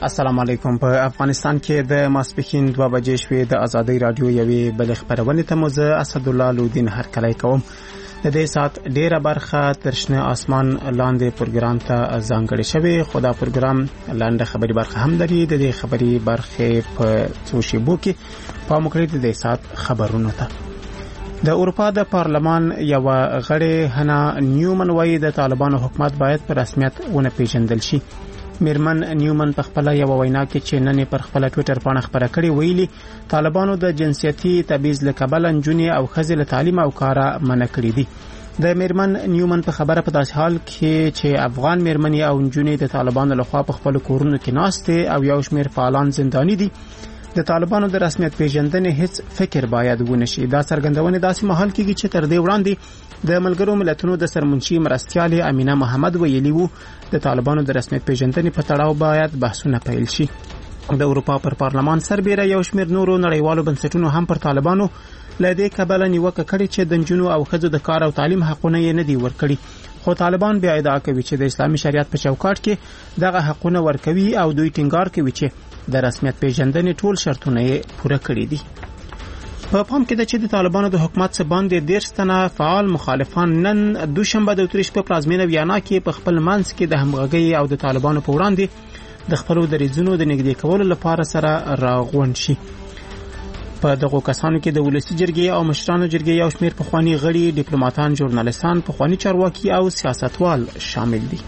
السلام علیکم. په افغانستان کې د ماسپښین 2 بجې شوې د ازادي رادیو یوې بل خبرونه ته موزه اسد الله لودین هرکلی کوم. د دې سات ډیره برخه ترشنه اسمان لاندې پروګرام ته ځانګړې شوی. خو دا پروګرام لاندې خبري برخه هم لري. د دې خبري برخه په څو شیبو کې په مقرر د سات خبرونه ته د اروپا د پارلمان یو غړی هنا نیومن وایي د طالبانو حکومت باید په رسمیت ونه پیژندل شي. میرمن نیومن په خپل یو وینا کې چې نن پر خپل ټوئیټر باندې خبره کړې ویلي طالبانو د جنسيتي تبعیض له کبل انجونی او خزل تعلیم او کارا منع کړی دي. د میرمن نیومن په خبره په داس حال کې چې افغان میرمنې او انجونی د طالبانو لخوا په خپل کورونو کې ناشته او یو شمیر فعالان زنداني دي. د طالبانو د رسمیت پیژندنې هیڅ فکر باید ونشي. دا څرګندونه داسې مهال کېږي چې تر دې وړاندې د ملګرو ملتونو د سرمنشي مرستيال امینه محمد ویلي وو د طالبانو د رسمیت پیژندنې په تړاو باید بحثونه پیل شي. د اروپا پر پارلمان سربېره یو شمیر نورو نړیوالو بنسټونو هم پر طالبانو لدې کبل نیوکه کړې چې د جنونو او خځو د کار او تعلیم حقونه یې نه دي ورکړي. خو طالبان بیا ادعا کوي چې د اسلامي شریعت په چوکاټ کې دغه حقونه ورکوي او دوی ټینګار کوي چې د رسمیت پیژندنې ټول شرطونه یې پوره کړی دي. په پام کې ده چې د طالبانو د حکومت څخه باندې 13 تنه فعال مخالفان نن دوشنبه د اتریش په پلازمینه ویانا کې په خپل منځ کې د همغږي او د طالبانو په وړاندې د خپلو دریځونو د نږدې کولو لپاره سره راغون شي. په دغه کسانو کې د ولسی جرګې او مشرانو جرګې یو شمیر پخوانی غړي، ډیپلوماټان، ژورنالیستان، پخوانی چارواکي او سیاستوال شامل دي.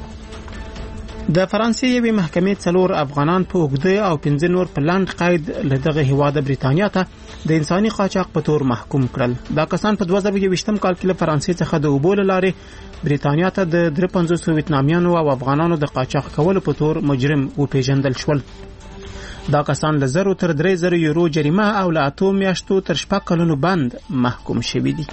د فرانسې یوې محکمې 4 افغانان په اوږده او 15 نور په لاند قید له دغه هیواد برېټانیا ته د انساني قاچاق په تور محکوم کړل. دا کسان په 2020 کال کې له فرانسې څخه د اوبو لارې برېټانیا ته د 350 ویتنامیانو او افغانانو د قاچاق کولو په تور مجرم وپیژندل شول. دا کسان له 0 تر 3000 یورو جریمه او له 8 میاشتو تر 6 کلونو بند محکوم شوي دي.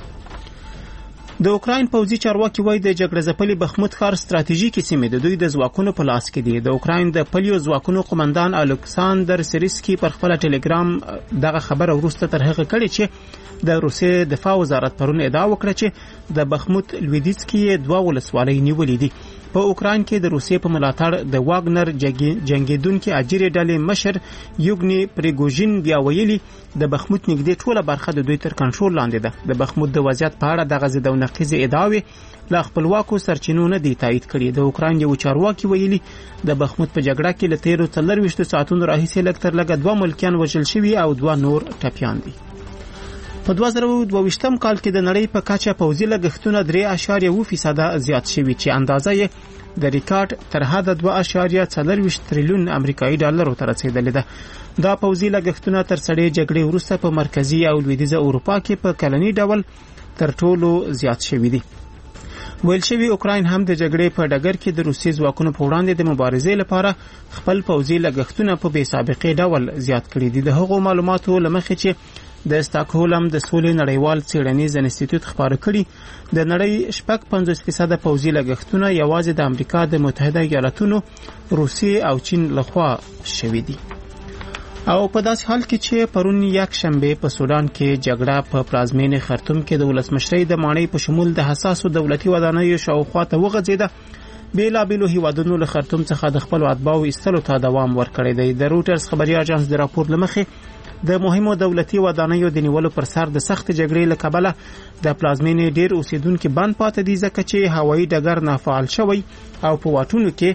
د اوکراین پوځي چارواکي وایي د جګړه ځپلي بخموت ښار ستراتیژیکي سیمې د دوی د ځواکونو په لاس کې دي. د اوکراین د پلیو ځواکونو قومندان الکساندر سریسکي پر خپل ټلګرام دغه خبره وروسته تر هغه کړي چې د روسیې دفاع وزارت پرون ادعا وکړه چې د بخموت لویدیځ کې 2 ولسوالۍ نیولې دي. په اوکراین کې د روسیې په ملاتړ د واګنر جنگیدونکو اجیري ډلې مشر یوګني پریګوژین بیا ویلي د بخموت نږدې ټوله برخه د دوی تر کنټرول لاندې ده. د بخموت د وضعیت په اړه دغه ضد او نقیض ادعاوې لا خپلواکو سرچینو نه دي تایید کړي. د اوکراین یو چارواکي ویلي د بخموت په جګړه کې له 13 ساعتونو راهیسې لږ تر لږه 2 ملکیان وژل شوي او 2 نور ټپیان دي. په 2022 کال کې د نړۍ په کچه پوځي لګښتونه 3.2% زیات شوي چې اندازه یې د ریکارډ تر حده 2.4 تریلیون امریکایي ډالرو ته رسیدلې ده. دا پوځي لګښتونه تر سړې جګړې وروسته په مرکزي او لویدیځه اروپا کې په کلني ډول تر ټولو زیات شوي دي. ویل شوی اوکراین هم د جګړې په ډګر کې د روسي ځواکونو په وړاندې د مبارزې لپاره خپل پوځي لګښتونه په بې سابقې ډول زیات کړي دي. د هغو معلوماتو لمخې چې د ستاکهولم د سولې نړیوال څېړنیز انسټیټیوټ خبره کړي د نړۍ 50% پوځي لګښتونه یوازې د امریکا د متحده ایالاتونو، روسیې او چین لخوا شوي دي. او په داسې حال کې چې پرون یک شنبه په سودان کې جګړه په پلازمینه خرطوم کې د ولسمشرۍ د ماڼۍ په شمول د حساسو دولتي ودانیو شاوخوا ته وغځېده. بیلابیلو هیوادونو له خرطوم څخه د خپل اتباعو ایستلو ته دوام ورکړی دی. د روټرز خبري اژانس د راپور لمخې د مهمو دولتي ودانیو د نیولو پر سر د سخت جګړې له کبله د پلازمینې ډیر اوسیدونکو بند پاتې دي ځکه چې هوایي ډګر نافعال شوی او په واټونو کې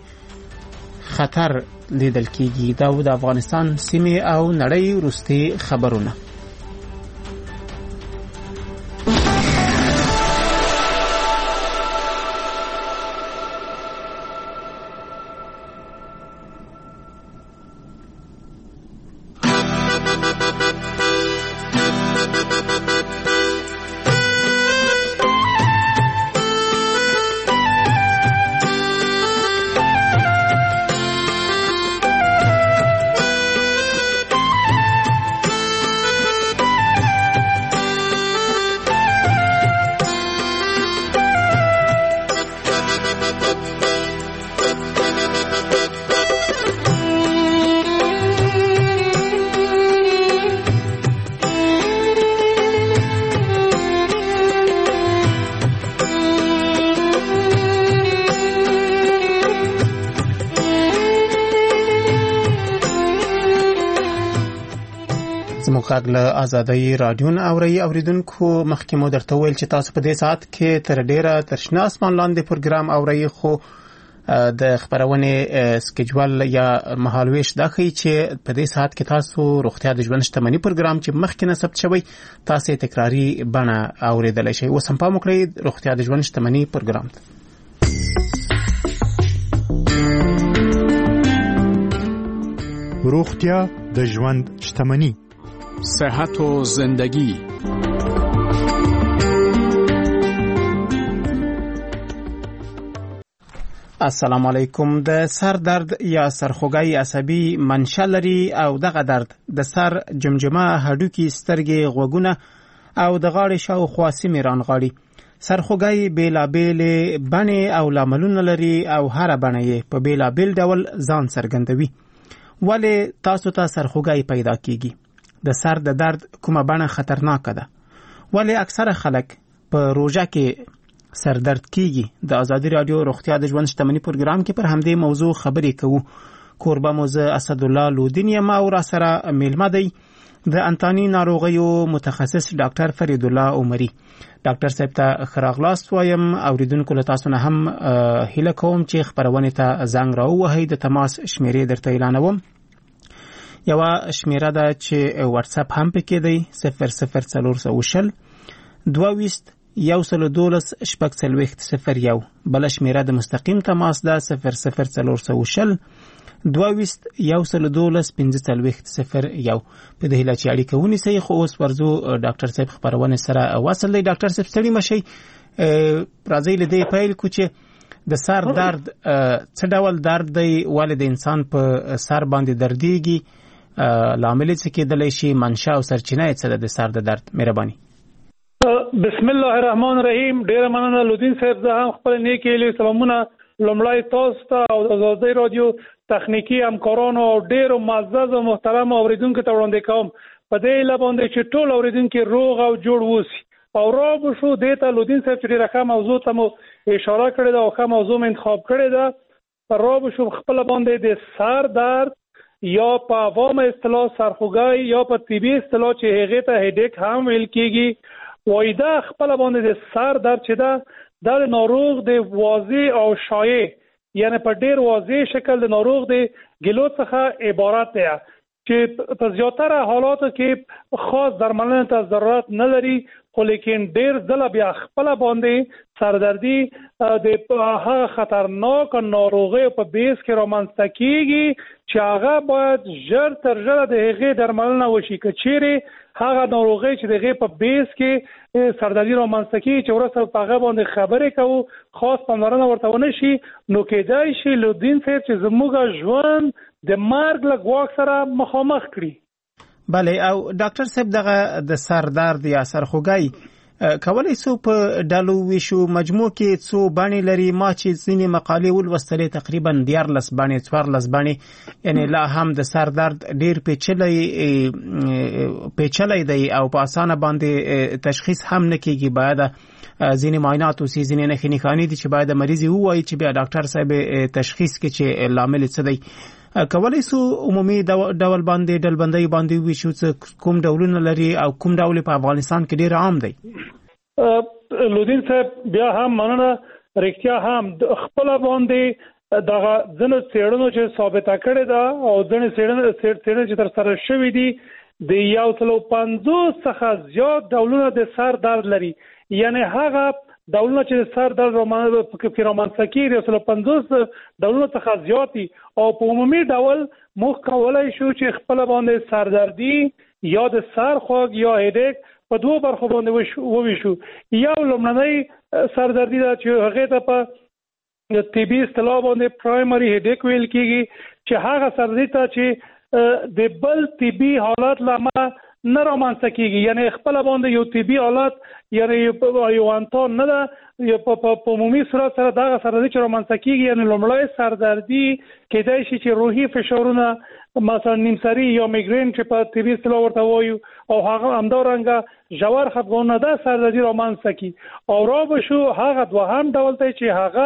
خطر لیدل کېږي. دا د افغانستان سیمې او نړۍ وروستي خبرونه. غږ له آزادۍ رادیو اوري اوریدونکو مخکې مو درته ویل چې تاسو په دې ساعت کې تر ډیره تر شنه اسمان لاندې پروګرام اوري خو د خبرونه سکیجول یا مهالويش دا کوي چې په دې ساعت کې تاسو روغتیا د ژوند شتمنۍ پروګرام چې مخکې نسبت شوی تاسو تکراری بڼه اوریدل شي اوس هم پام وکړئ روغتیا د ژوند شتمنۍ پروګرام روغتیا د ژوند شتمنۍ صحت و زندگی السلام علیکم د سر درد یا سرخوږی عصبي منشأ لري او دغه درد د سر جمجمه هډوکي سترګې غوږونه او د غاړې شاوخوا سیمې رانغاړي سرخوږی بیلابیل بڼې او لاملونه لري او هر بڼه یې په بیلابیل ډول ځان څرګندوي ولی تاسو ته سرخوږی پیدا کیږي د سر د درد کومه بڼه خطرناک ده ولی اکثره خلک په روژه کې سر درد کیږي د آزادۍ رادیو روغتیا د ژوند شتمنۍ پروګرام کې پر همدې موضوع خبرې کوو کوربه موزه اسدالله لودین یم او را سره میلمه دی د انتانی ناروغیو متخصص ډاکټر فرید الله عمری ډاکټر صاحب ته خراغلاست وایم اوریدونکو له تاسو نه هم هیله کوم چې خبرونه ته زنګ راووهئ د تماس شمیرې درته اعلانوم یو شمیره ده چې واتس اپ هم پکې دی 00420 22 112 شپږ بل شمیره د مستقیم تماس ده 00420 22 112 15 په دې هله چې اړیکه ونیسئ خو اوس ورزو ډاکټر صاحب خبرونه سره وصل دی ډاکټر صاحب ستړي مشي راځي له دې پیل کو چې د سر درد څه ډول درد دی ولې د انسان په سر باندې درديږي لامل څه کېدلی شي منشأ او سرچینه څه د سر د درد مهرباني بسم الله الرحمن الرحیم ډیر مننه لودین صاحب زه هم خپل نیکی له سلامونه لمړی تاسو ته او د آزادۍ رادیو تخنیکی همکارانو او ډیرو معزز او محترم اوریدونکو ته وړاندې کوم په دې لباندې چې ټول اوریدونکو روغ او جوړ وسی او را بشو دیتا لودین صاحب چې ډیره ښه موضوع ته مو اشاره کړې ده او ښه موضوع مې انتخاب کړې ده را بشو خپل باندې د سر درد یا په عوام اصطلاح سرخوږی یا په طبي اصطلاح چې هغه ته هډیک هم ویل کیږي وای دا خپل باندې د سر درد چې دا د ناروغ د واضح او شایع یعنی په ډیر واضح شکل د ناروغ د ګلو څخه عبارت دی چې په زیاتره حالاتو کې خاص درملنه ته ضرورت نه لري خو لیکن ډیر ځله بیا خپل باندې سردردي د هغه خطرناک ناروغي په بیس کې رامنځته کیږي چې هغه باید ژر تر ژره د هغې درملنه وشي که چیرې هغه ناروغي چې دغه په بیس کې سردردي رامنځته کیږي چې ورسره په هغه باندې خبرې کوو خاص پاملرنه ورته ونه شي نو کېدای شي لودین صاحب چې زموږ ژوند د مرګ له ګواښ سره مخامخ کړي بله او ډاکټر صاحب دغه د سر درد یا سرخوږی کولای سو په ډالو ویشو مجموع کې څو باندې لري ما چې ځینې مقالې ولوستلې تقریبا 14 باندې 14 باندې یعنی لا هم د سر درد ډیر پیچلې دی او په اسانه باندې تشخیص هم نه کیږي باید ځینې معاینات او ځینې نه خنیخانی دي چې باید مریض وایي چې بیا ډاکټر صاحب تشخیص کې چې لامل څه دی کولای سو عمومي ډول باندې ډلبندۍ باندې وشو کوم ډولونه لري او کوم ډول په افغانستان کې ډیر عام دی لودین صاحب بیا هم مننه رښتیا هم خپل باندې دغه ځنه څېړنو چې ثابته کړې ده او ځنه څېړنې چې تر سره شوې دي د 150 څخه زیات ډولونه د سر درد لري یعنی هغه ډولونه چې سر درد رامنځته کیږي 150 ډولونه څخه زیات دي او په عمومي ډول موږ کولای شو چې خپل باندې سردردي یا د سر خوږ یا هډیک په دوه برخو باندې وویشو یو لومړنۍ سردردي ده چې هغه ته په طبي اصطلاح باندې پرایمري هډیک ویل کیږي چې هغه سردردي ته چې د بل طبي حالت لامل نه رامنځته کیږي یعنی خپل باندې یو طبي حالت یعنی یو انتون نه ده یا په عمومي صورت سره دغه سردردي چې رامنځته کیږي یعنی لومړی سردردي کېدای شي چې روحي فشارونه مثلا نیمسری یا میګرین چې په طبي اصطلاح ورته وایو او هغه همدارنګه ژور خفګانونه ده سردردي رامنځته کی او را بشو هغه دوهم ډول ته چې هغه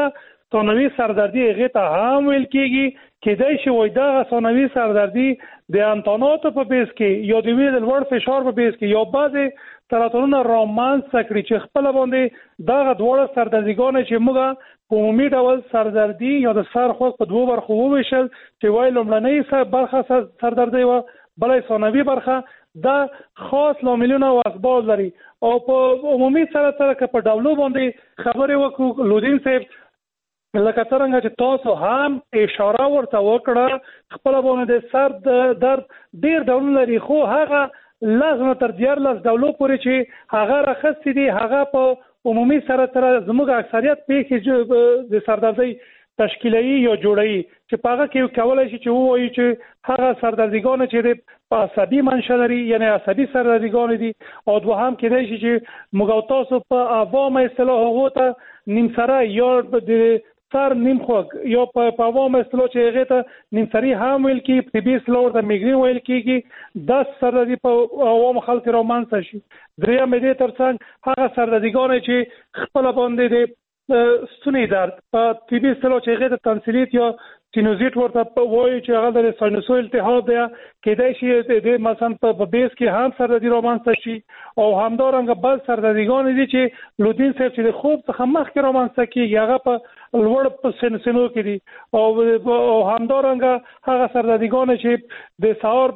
ثانوي سردردي هغه ته هم ویل کیږي کېدای شي وای دا ثانوي سردردي د انتاناتو په بیس کې یا د ویل لوړ فشار په بیس کې یا بعضې سرطانونه رامنځته کړي چې خپل باندې دغه دوړه سردردیګان چې موږ په عمومي ډول سردردي یا د سر خوږ په دوه برخو وویشل چې وای لومړنۍ برخه سردردي و بلې ثانوي برخه دا خاص لاملونه او اسباب لري او په عمومي سره که په ډولو باندې خبرې وکړو لودین صاحب لکه څنګه چې تاسو هم اشاره ورته وکړه خپل باندې د سر درد ډیر ډول لري خو هغه لازم تر 14 ډولو پورې چې هغه راخستې دي هغه په عمومي سره زموږ اکثریت په د سردردي تشکیلي یا جوړي چې په هغه کې کولای شي چې وایي چې هغه سردردیګان چې په عصبي منشأ لري یعنی عصبي سردردیګان دي او دوهم کېدای شي چې موږ تاسو په عوامه اصطلاح هغه ته نیم سره یا د سر نیم خوږ یا په عوامه اصطلاح چې هغه ته نیم سری هم ویل کی په بي سلور د میګرین ویل کیږي 10 سردردي په عوام خلک رومانس شي دریم دې ترڅنګ هغه سردردیګان چې خپل باندې د ستوني درد په طبي اصطلاح چې هغه ته تنسیلیت یا سینوزیت ورته وایي چې هغه د ساینوسو التهاب دی کېدای شي د مثلا په بیس کې هم سردردي رومانس شي او همدارنګه بل سردردیګان دي چې لودین صاحب چې خوب څخه مخکې رومانس کیږي هغه په لوړ په سینو کې دي او همدارنګه هغه سردردیګان چې د سهار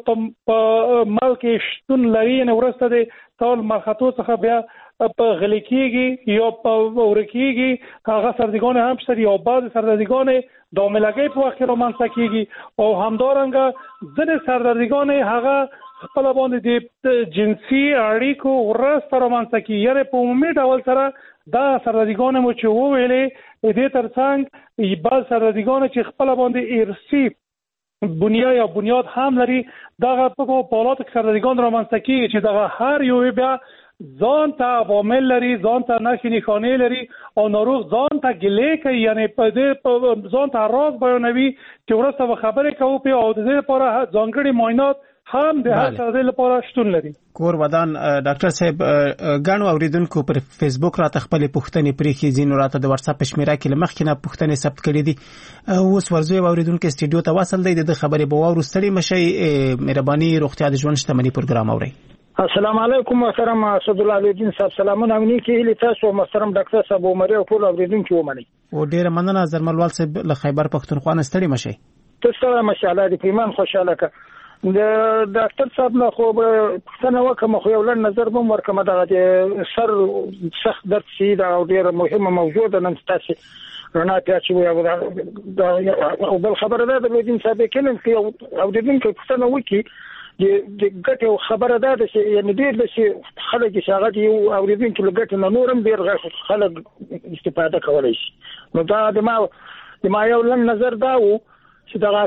په مل کې شتون لري نه ورسته د ټول مرخصو څخه بیا په غلي کېږي یا په ورکیږي هغه سردردیګان هم شته او بعض سردردیګان د عملګي په وخت رومانس کیږي او همدارنګه ځینې سردردیګان هغه خپل باندې د جنسي اړیکو ورسته رومانس کیږي یعنی په عمومي ډول سره دا سردردیګان مو چې وویلې دې ترڅنګ بعض سردردیګان چې خپل باندې ارثي بنیاد هم لري دغه په حالات کې سردردیګان رومانس کیږي چې دغه هر یو بیا ځان ته عوامل لري ځان ته نښې نښانې لري او ناروغ ځان ته ګیلې کوي یعنی په دې ځان ته راز بیانوي چې ورسته خبرې کوو په او د دې لپاره ځانګړي معاینات هم د هر څه لپاره شتون لري کور ودان ډاکټر صاحب غاڼو اوریدونکو پر فیسبوک راته خپل پوښتنې پرېخي زینو راته د واتس اپ شمیره کې لمخ نه پوښتنې ثبت کړې دي اوس ورزوي اوریدونکو استډیو ته وصل دی د خبرې په واورو ستړي مشي مهرباني روغتیا د ژوند شتمنۍ پروګرام اوري السلام علیکم محترم اسد الله الدین صاحب سلامونه امني کې هلي تاسو محترم ډاکټر صاحب عمر او ټول اوریدونکو ومني او ډیر مننه زرملوال صاحب له خیبر پختونخوا نه ستړي مشي تاسو ماشاءالله د پیمان خوشاله ک د ډاکټر صاحب نه خو څنګه وکم خو یو لن نظر به ورکم دغه سر سخت درد شي دا ډیر مهمه موضوع ده نن تاسو رڼا پیاچو او بل خبره ده د دین صاحب کلم کې او د دین کې څنګه وکی د ګټو خبره ده چې یعنی ډیر چې خلک چې هغه دی او د دین کې ګټ نه نورم ډیر خلک استفاده کولای شي نو دا د ما یو لن نظر دا و چې دا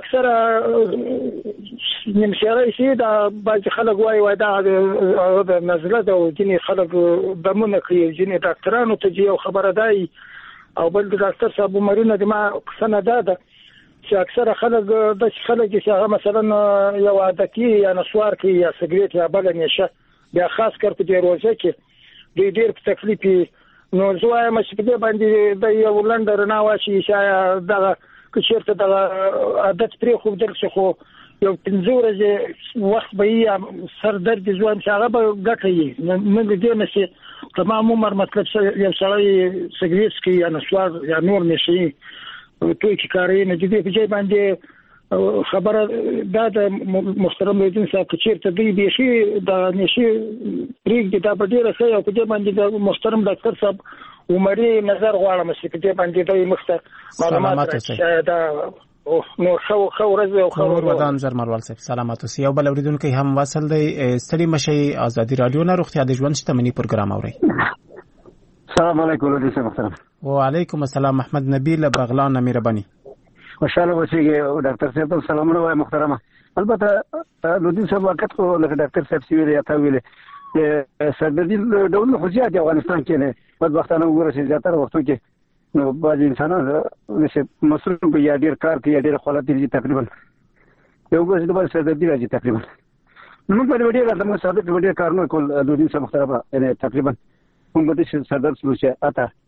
اکثره نمشاره شي دا بعض خلک وای دا د نزله دا ځینې خلک دمونه کوي ځینې ډاکټرانو ته یو خبره دی او بل ډاکټر صاحب مرینه د ما څنګه ده چې اکثره خلک چې هغه مثلا یو عادتي یا نسوار کوي یا سګریټ یا بل نشه بیا خاص کر په دې روزه کې ډېر په تکلیف نو زوای مې په دې باندې د یو لندر نه واشي چې دا کچېرته د عادت پرې خو درڅ خو یو 15 ورځې وخت به سر درد ځوان چې هغه به ګټي نه دې نشي تمام عمر مطلب یو سړی سګریټ کوي یا نسوار یا نور نشي توی چې کاري نه دي په ځای باندې خبره دا د محترم لیدون صاحب کچېرته دی به شي د نشي پریږدي دا په ډیره ښه او په دې باندې د محترم ډاکټر صاحب عمري نظر غواړم چې په دې باندې د مخته معلومات دا نو خو ورځ او خو ودان زرمروال صاحب سلامات اوسئ یو بل اوریدونکو هم وصل دی ستړي مشي ازادي رادیو نه روغتیا د ژوند شتمنۍ پروګرام اوري السلام علیکم لودین صاحب محترم وعلیکم السلام محمد نبیل بغلان مهرباني خوشاله اوسئ ډاکټر صاحب سلامونه وای محترمه البته لودین صاحب وخت خو لکه ډاکټر صاحب سی ویل یا تا ویل سردردي ډول خو زیات افغانستان کې نه په وختانه وګوره چې زیاتره وختو کې نو بعض انسانان چې مصروف یا ډیر کار کوي ډیر خلک دي تقریبا یو ګوز د بل سردردي راځي تقریبا نو په دې وړي راځم ساده په دې کارونه کول لودین صاحب محترمه تقریبا هم به چې سردرد سلوچه اته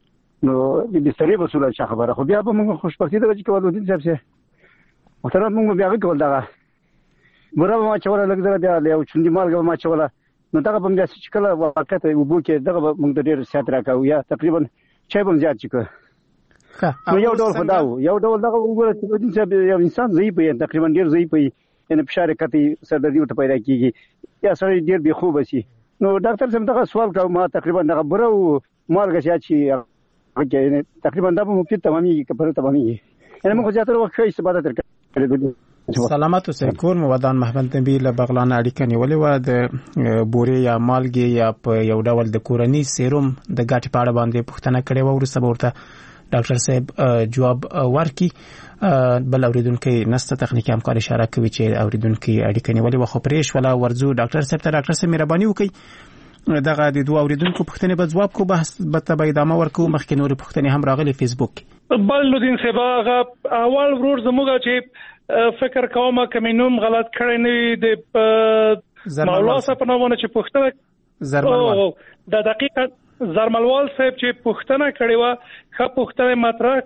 نو د بسترې وسوله چې خبره خو بیا به موږ خوشبختي ده چې ولودین صاحب سي محترم موږ بیا وکول دا مرا ما چوره لګ زره بیا یو چوندې مالګه ما چوله نو دا به موږ چې کله وخت وبو کې دغه موږ د ډېر سات راکاو یا تقریبا چای به زیات چکه نو یو ډول خداو یو ډول دغه وګوره چې ولودین صاحب یو انسان ضعیف وي تقریبا ډېر ضعیف وي یعنی فشار کتي سردردي ورته پیدا کیږي یا سړی ډېر بې خوبه شي نو ډاکټر صاحب دغه سوال کوم ما تقریبا دغه برو مالګه چې تقریبا دا به مفید تمامي کپره تمامي یعنی موږ زیاتره وخت ښه استفاده ترکړو. سلامات اوسئ. کور مو ودان محمد نبی له بغلان اړیکه نیولې و د بورې یا مالګې یا په یو ډول د کورني سیروم د ګټې په اړه باندې پوښتنه کړې و. وروسته به ورته ډاکټر صاحب جواب ورکړي. بل اوریدونکي نسته تخنیکی همکار اشاره کوي چې اوریدونکي اړیکه نیولې و خو پرېښ ولا ورځو ډاکټر صاحب ته. ډاکټر صاحب مهرباني وکړئ دغه د دوه اوریدونکو پوښتنې به جواب کو بحث به ادامه ورکو. مخکې نورې پوښتنې هم راغلي فیسبوک کې. بل لودین صاحب هغه اول ورور زموږ چې فکر کوم کمینوم غلط کړی نه دی مولا صاحب په نوونه چې پوښتنه زرملوال د دقیقه زرملوال صاحب چې پوښتنه کړې و ښه پوښتنه مطرح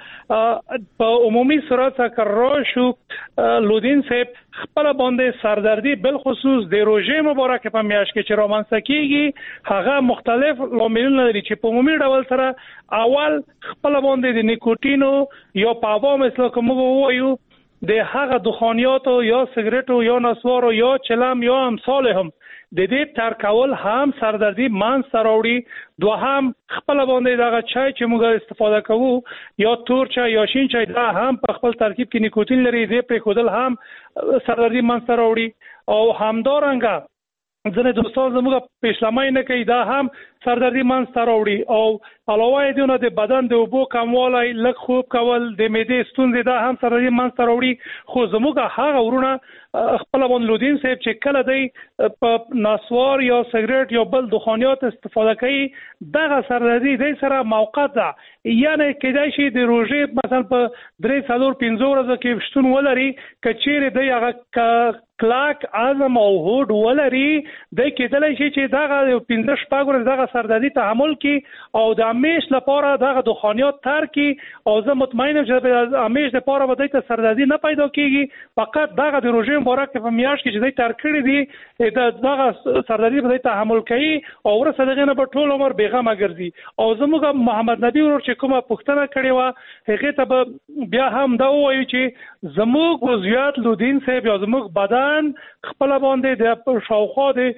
کړه په عمومي صورت سره شو. لودین صاحب خپل باندې سردردي بل خصوص د روزه مبارک په میاشت کې چې رومانسه کیږي هغه مختلف لاملونه لري چې په عمومي ډول سره اول خپل باندې د نیکوتینو یا پاوا مثل کوم وایو د هغه دخانیاتو یا سیګریټو یا نسوارو یا چلم یا امثال هم د دې ترکول هم سردردي مان سراوړي. دوهم خپل باندې دغه چای چې موږ استفاده کوو یا تور چای یا شین چای دا هم په خپل ترکیب کې نیکوتین لري. دې په خودل هم سردردي مان سراوړي او همدارنګه ځنه دوستان زموږ پېښلمای نه کوي دا هم سردردي مان سراوړي او علاوه دې نه د بدن د اوبو کموالی لږ خوب کول د معدې ستونزې دا هم سردردي مان سراوړي. خو زموږ هغه ورونه خپل باندې لودین صاحب چې کله دی په نسوار یا سیګریټ یا بل دخانیات استفاده کوي دغه سردردي د سره موقت ده یعنی کېدای شي د روزه مثلا په 3-4-5 ورځې کې شتون ولري کچېره دی هغه کلاک اعظم او هوډ ولري د کېدای شي چې دغه 15 شپږ ورځې دغه سردردي تحمل کی او د امیش لپاره دغه دخانیات تر کی او زه مطمئنم چې د امیش لپاره به د سردردي نه پیدا کیږي فقط دغه د روزه مبارک په میاشت کې چې د تر کړی دی دغه سردردي به تحمل کوي او ورسره دغه نه په ټول عمر بیغمه ګرځي. او زموږ محمد نبی ورور چې کومه پوښتنه کړې و هغه ته بیا هم دا وایي چې زموږ وضعیت لودین صاحب یا زموږ بدن خپل باندې د شاوخوا د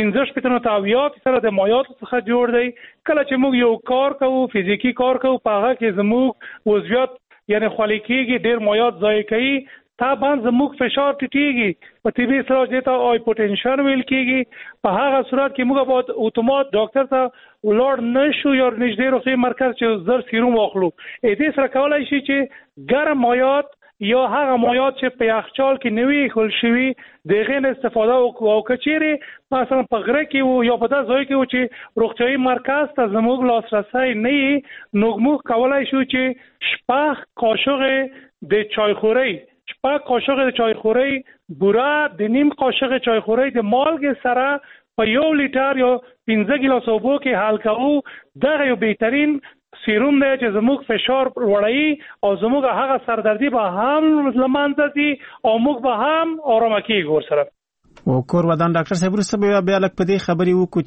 15 تاویات سره د مایات څخه جوړ دی. کله چې موږ یو کار کوو فزیکی کار کوو په هغه کې زموږ وضعیت یعنی خالی کېږي ډېر مایات ضایع کوي طبعا زموږ فشار ټیټیږي په طبي سره دته هایپوټنشن ویل کېږي. په هغه صورت کې موږ باید اتومات ډاکټر ته ولور نشو یا نږدې روغتي مرکز چې زر سیروم واخلو. دې سره کولای شي چې ګرم مایات یا هغه مایات چې په یخچال کې نوي خل شوي دغه نه استفاده وکړو. کچېره مثلا په غره کې یا په داسې ځای کې چې روغتيایي مرکز ته زموږ لاسرسي نه نو موږ کولای شو چې شپږ قاشق د چایخوري شپږ قاشق د چایخوري بوره د نیم قاشق چایخوري د مالګې سره په 1 لیټر یا 15 ګیلاس اوبو کې حل کوو. دغه یو بهترین سیروم دی چې زموږ فشار وړي او زموږ هغه سردردي به هم لمانځي او موږ به هم آرام کیږو سره. او کور ودان ډاکټر صاحب وروسته بیا لک په دې خبرې وکړو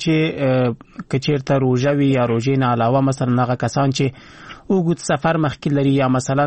چې کچیرته روژه وي یا روژې نه علاوه مثلا هغه کسان چې اوږد سفر مخکې لري یا مثلا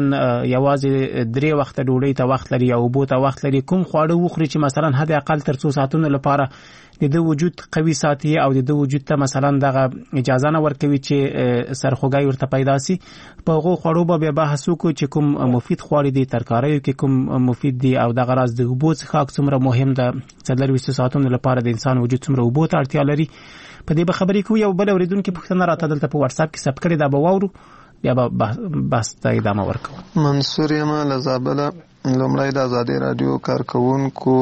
یوازې 3 وخت ډوډۍ ته وخت لري یا اوبو ته وخت لري کوم خواړه وخوري چې مثلا حد اقل تر 2 ساعتونو لپاره د وجود قوي ساتي او د وجود ته مثلا دغه اجازه نه ورکوي چې سرخوږی ورته پیدا سي. په هغو خواړو به بحث وکړو چې کوم مفید خواړه دي ترکاریو کې کوم مفید دي او دغه راز د اوبو څخه څومره مهم ده 24 ساعتونو لپاره د انسان وجود څومره اوبو ته اړتیا لري. په دې به خبرې کوو. یو بل اوریدونکو پوښتنه راته دلته په واتس اپ کې ثبت کړې ده به واورو بیا به بحث ته ادامه ورکوو. منصور یم له زابله. لومړی د ازادي رادیو کارکونکو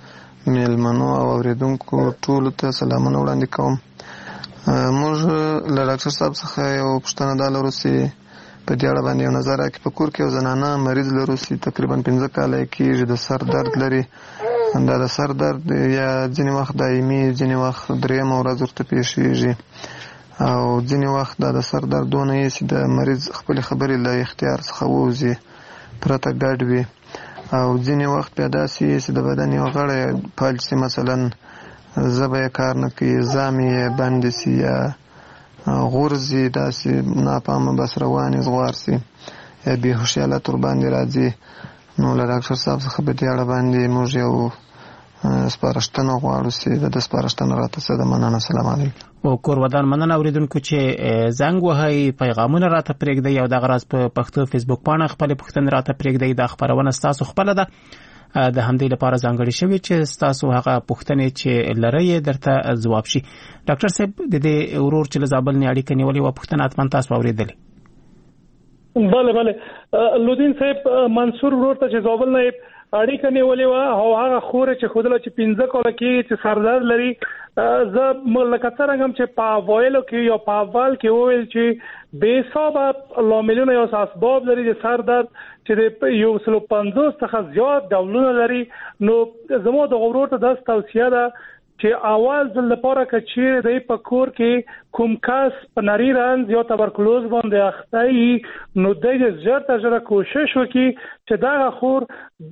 میلمنو او اوریدونکو ټولو ته سلامونه وړاندې کوم. موږ له ډاکټر صاحب څخه یو پوښتنه دا لرو چې په دې اړه باندې یو نظر راکړي. په کور کې یو زنانه مریض لرو چې تقریبا 15 کاله کېږي د سر درد لري. دا د سر درد یا ځینې وخت دایمي ځینې وخت 3 ورځ ورته پیښیږي. او ځینې وخت د سر دردونه یې چې د مریض خپل خبرې له اختیار څخه ووځي پرته ګډ وي، او ځینې وخت بیا داسې چې د بدن یو غړی فلج شي، مثلا ژبه یې کار نه کوي، زامې یې بندې شي یا غورځي، داسې ناپامه بس روانې زغوار شي یا بېهوشي حالت ورباندې راځي. نو له ډاکټر صاحب څخه په دې اړه باندې موږ یو سپارښتنه غواړو چې د سپارښتنه راته څه ده. مننه، سلام علیکم. او کور ودان مننه اوریدونکو چې زنګ وهي، پیغامونه راته پرېږدئ او دغه راز په پښتو فیسبوک پاڼه خپل پوښتنې راته پرېږدئ. دا خبرونه ستاسو خپله ده، د همدې لپاره ځانګړې شوې چې ستاسو هغه پوښتنې چې لرئ درته ځواب شي. ډاکټر صاحب د دې ورور چې له زابل نه اړیکه نیولې وه پوښتنه حتما تاسو اورېدلې. بله لودین صاحب، منصور ورور ته چې زابل نه اړیکه نیولې وه او هغه خور چې خودله چې 15 کاله کې چې سردرد لري، زه لکه څرنګه هم چې په اوایلو کې یا په اول کې وویل چې بې حسابه لاملونه یا اسباب لري د سردرد چې د 150 څخه زیات ډولونه لري. نو زموږ د ورور ته داسې توصیه ده چې اول ځل لپاره کچې د په کور کې کوم کس په نری رنځ یا تبرکلوز باندې اخته وي، نو د ژر تر ژره کوشش وکړي چې دا خور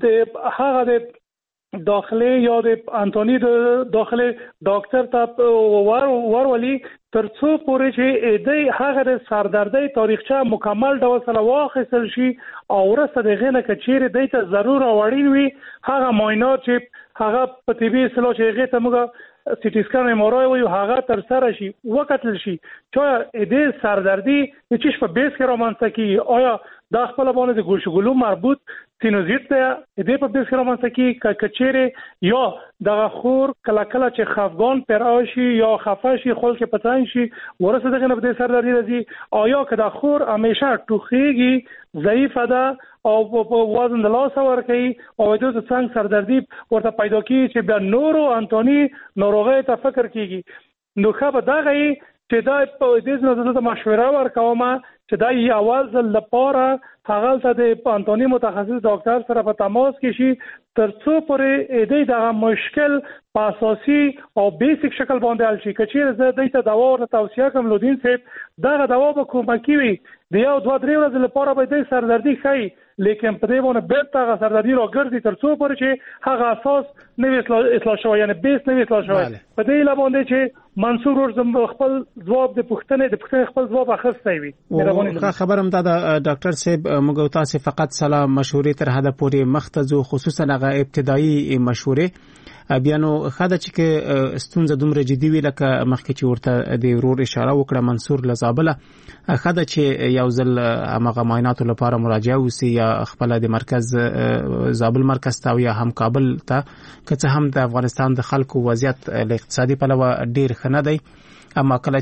د هغه د داخلي یا د انټونی د داخلي ډاکټر ته ورولي ترڅو پورې چې د هغه د سردردۍ تاریخچه مکمل ډول سره واخیستل شي او ورسته دغه نه کچېره د ته ضرور اړین وي هغه معاینات چې هغه په طبي اصطلاح چې هغه ته موږ سی ټي سکان ام آر آی وي هغه تر سره شي وکتل شي چې د سردردي چې په بیس کې رامنځته کی آیا دا خپل باندې د ګوشګلو مربوط سینوزیت ته د په بیس کې رامنځته کی کچېره یا د خور کله کله چې خفګان پراشي یا خفه شي خپل کې پتان شي ورسره دغه نه د سردردي راځي آیا که د خور همیشه ټوخیږي ضعیفه ده او په وزن د لاس ور کوي او د څنګه سردردي ورته پیدا کیږي چې بیا نورو انټونی ناروغي ته فکر کیږي نو خبر دغه چې دا په دې ځنه د مشوره ورکوم چې دا یو اول ځل لپاره هغه ته د انټونی متخصص ډاکټر سره په تماس کې شي ترڅو پرې دې دا مشکل په اساسي او بیسیک شکل باندې حل شي. کچېر زه دې ته دوا ورته توصیه کوم لودین صاحب دا دوا به کومکی وي د یو 2-3 ورځې لپاره به دې سردردي خي لیکن په دې باندې بیرته هغه سردردي راګرځي ترڅو پرې چې هغه اساس نوې اصلاح شوی یعنی بیس نوې اصلاح شوی په دې لا باندې چې منصور ورزم خپل ځواب د پوښتنې خپل ځواب اخیستی وي. خبرم دا ډاکټر صاحب موږ تاسو فقط سلام مشورې تر هدا پورې مختزو خصوصا هغه ابتدایي مشورې بیا نو خاله چې ستونزه دومره جدي وی لکه مخکې چې ورته د ورور اشاره وکړه منصور لزابله خاله چې یو ځل هغه معاینات لپاره مراجعه وسی یا خپل د مرکز زابل مرکز ته یا هم کابل ته که هم د افغانستان د خلکو وضعیت اقتصادي پلوه ډیر خنه دی اما کله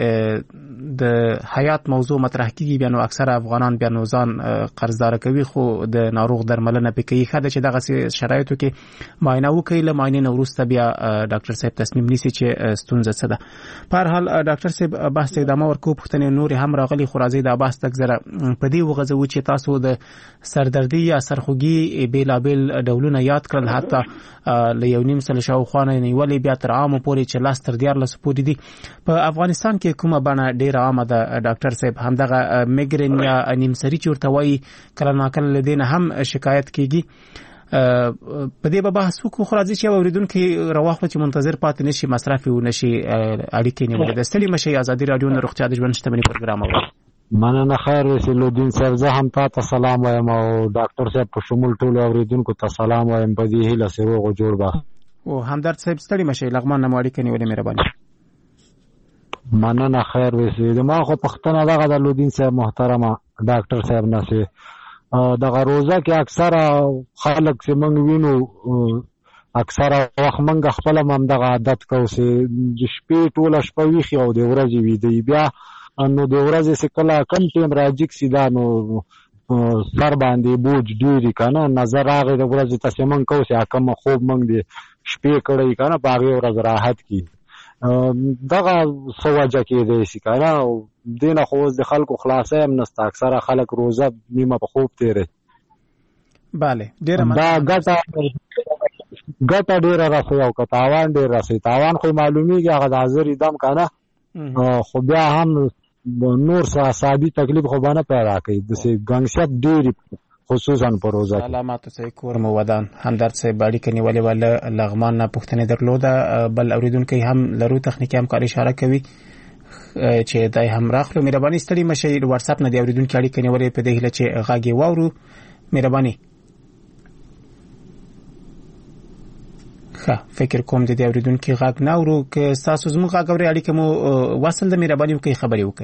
چې د حیات موضوع مطرح کیږي بیا نو اکثره افغانان بیا نو ځان قرضدار کوي خو د ناروغ درملنه پکې خاله چې دغه شرایطو کې معاینه وکړي له معاینې وروسته بیا ډاکټر صاحب تصمیم نیسي چې ستونزه څه ده. په هر حال ډاکټر صاحب بحث ادامه ورکو پښتنې نور هم راغلي خو راځي د بحث تک زره په دې وغځو چې تاسو د سردردي یا سرخوږي بیلابل ډولونه یاد کړل حتی له یو نیم سل شاوخوا نه نیولې بیا تر عامو پورې چې لاس تر 14 پورې دي. په افغانستان کې کومه بڼه ډیر عامه ده ډاکټر صاحب همدغه میګرین یا نیمسری چورتوي کله ناکله لدین هم شکایت کیږي په دې به بحث وکړو خو راځي چې اوریدونکو رواخله چې منتظر پاتې نشي مصرف ونشي اړیکې نیولې د ستړي مشي ازادي رادیو نه روغتیا د ژوند شتمنۍ پروګرام و مننه خیر وسیلودین صاحب زه هم تاسو سلام وایم او ډاکټر صاحب په شمول ټول اوریدونکو ته سلام وایم په دې هیله سره جوړ با او همدرد صاحب ستړي مشي لغمان نه اړیکې نیولې مهرباني مننه خیر وسی د ما خو پښتنه دغه د لودین صاحب محترمه ډاکټر صاحب نشه دغه روزه کې اکثره خلک چې موږ وینو اکثره وخت موږ خپل هم دغه عادت کوو چې د شپې ټوله شپه ویښي او د ورځې ویده بیا نو د ورځې چې کله کم ټیم راجیک سي دا نو سر باندې بوج ډیري کنه نظر راغی د ورځې تاسو موږ کوو چې کوم خوب موږ د شپې کړی کنه په هغه ورځ راحت کی دغه سوجه کې دی سي کنه دینه خو د خلکو خلاصې هم نسته اکثره خلک روزه نیمه په خوب تیري bale ډیره دا ګټه ډیره راځي او که تاوان ډیر راځي تاوان خو معلومیږي هغه د حاضر دم کنه خو بیا هم نور سادي تکلیف خو باندې پیدا کوي د ګنګشت ډېری خصوصا په روزه کې. سلامات اوسئ کور مو ودان. همدرد صاحب اړیکه نیولې وله لغمان نه پوښتنې درلوده. بل اوریدونکي هم لرو تخنیکي همکاري اشاره کوي چې دای هم راخلو. مهرباني ستړي مشي واتس اپ نه دی اوریدونکي اړیکه نیولې په دې هله چې غاګي واورو. مهرباني فکر کوم د دې اوریدونکو غاګ نه ورو که تاسو زموږ غاګوري اړیکه مو وصل د مهرباني وکي خبري وکي.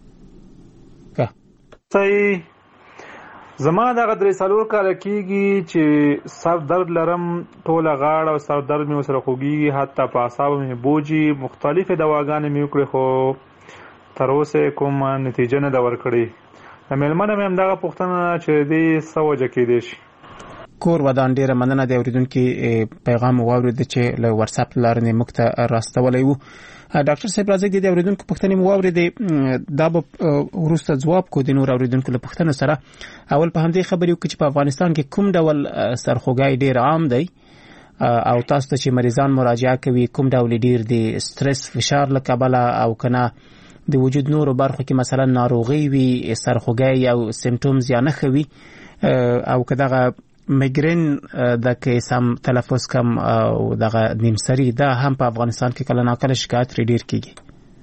صحیح زما دغه درې څلور کال کېږي چې سر درد لرم، ټوله غاړه او سر درد مې ورسره خوږیږي، حتی په اعصابو مې بوجي. مختلفې دواګانې مې وکړې خو تر اوسه کوم نتیجه نه ده ورکړې. د مېلمنه مې همدغه پوښتنه چې دې څه وجه کېدی شي. کور ودان ډیره مننه د اوریدونکو پیغام واورید چې له واتس اپ لارنه مکته راستولې وو. ډاکټر صاحب راځي د اوریدونکو پوښتنې مو واورید دا به ورسته جواب کو د نور اوریدونکو له پوښتنو سره. اول په همدې خبرې وکړي چې په افغانستان کې کوم ډول سرخوږی ډیر عام دی او تاسو ته چې مریضان مراجعه کوي کوم ډول ډیر دی سټرس فشار له کبله او کنه د وجود نورو برخو کې مثلا ناروغي وي سرخوږی او سیمټومز یا نه خوي او کداغه میګرین د کیسام تلفظ کم او دغه نیمسری دا هم په افغانستان کې کله ناکله شکایت ډیر کیږي.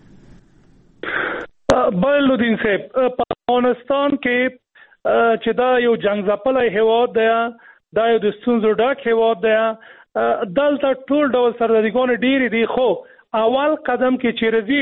بلودین صاحب په افغانستان کې چې دا یو جنگ ځپلی هیواد دی، دا یو د ستونزو ډک هیواد دی، دلته ټول ډول سردردګان ډیر دي، خو اول قدم کې چې راځي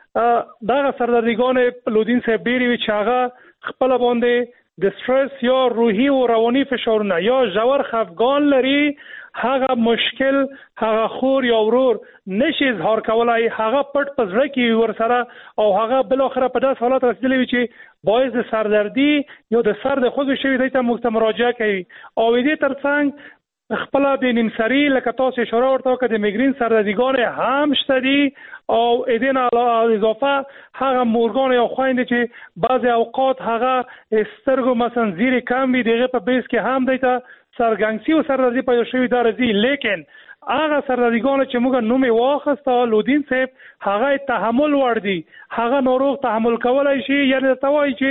دغه سردردګان لودین صاحب ډیر وی چې هغه خپل باندې د سټرس یا روحي او رواني فشارونه یا ژور خفګان لري، هغه مشکل هغه خور یا ورور نشي اظهار کولای، هغه پټ پزړه کې ورسره او هغه بل اخره په داس حالت رسیدلی وي چې باعث د سردردي یا د سر د خوږ شوی دی ته مراجعه کوي. او دې ترڅنګ خپل د نیمسری لکه تاسو اشاره ورته وکړه د میګرین سردردګان هم شته دي او اذن علاوه اضافه هغه مورګان یا خويند چې بعضي اوقات هغه سترګو مثلا زیری کم وي دغه په بیس کې هم دیته سرګنګسي او سردردي پیدا شوی درځي، لیکن هغه سردردګان چې موږ نوم یې واخسته لودین صاحب هغه تحمل وړ دي، هغه ناروغ تحمل کولای شي. یعنی توای چې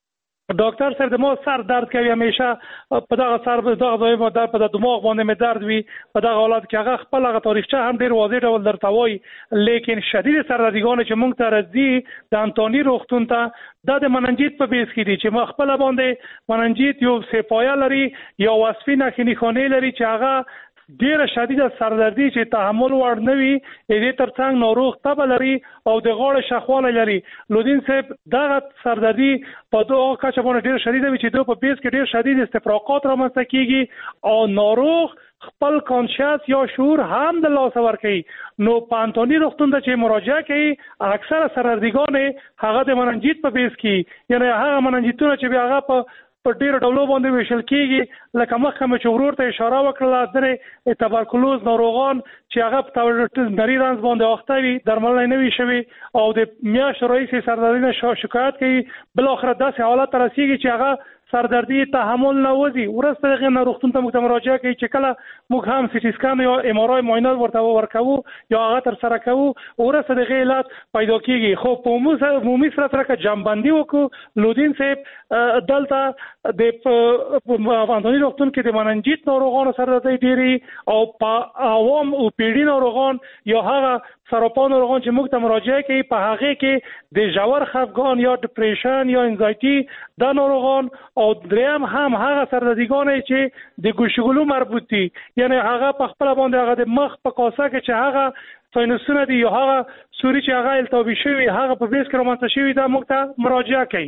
ډاکټر صاحب د مو سر درد کوي همیشه په دغه سر په دغه درد په دماغ باندې مې درد وي په دغه حالت کې هغه خپل هغه تاریخچه هم ډیر واضح ډول درته وایي، لیکن شدید سردردګان چې موږ ته راځي د انټونی روغتون ته دا د مننجیت په بیس کې دي چې ما خپل باندې مننجیت یو سپایا لري یا وصفي نښې خانې لري چې هغه ډیره شدیده سردردي چې تحمل وړ نه وي، دې ترڅنګ ناروغ تبه لري او د غاړې شخواله لري. لودین صاحب دغه سردردي په دغه کچه باندې ډیره شدیده وي چې دوی په بیس کې ډیر شدید استفراقات رامنځته کیږي او ناروغ خپل کانشس یا شعور هم د لاس ورکړي. نو پانتونی روغتون ته چې مراجعه کوي اکثر سردردګان هغه د مننجیت په بیس کې، یعنی هغه مننجیتونه چې هغه په ډیرو ډولو باندې ویشل کیږي، لکه مخکې مې چې ورور ته اشاره وکړه درې تبرکلوز ناروغان چې هغه په نری رنځ باندې اخته وي درملنه نه وي شوي او د میاشتو راهیسې سردردي نه شکایت کوي، بل اخره داسې حالت ته رسیږي چې هغه سردردي تحمل نه وځي. ورسته هغه روغتون ته موږ مراجعه کوي چې کله موږ هم سی ټي سکان یا ام ار آی معاینات ورته ورکوو یا هغه تر سره کوو، ورسته د علت پیدا کیږي. خو په عمومي صورت راکه جمعبندي وکړو لودین صاحب دلته د افغانستان روغتون کې د مننجیت ناروغانو سردردي ډیری او په عوام او پیډي ناروغان یا هغه سرطان ناروغان چې موږ ته مراجعه کوي په هغه کې د ژور خفګان یا ډیپریشن یا انزایټي دا ناروغان او دریم هم هغه سردردګان چې د ګوشګلو مربوط دي، یعنی هغه په خپل باندې هغه د مخ په کاسه کې چې هغه ساینسونه دي یا هغه سوري چې هغه التهابي شوی هغه په بیس کې رامنځته شوی دا موږ ته مراجعه کوي.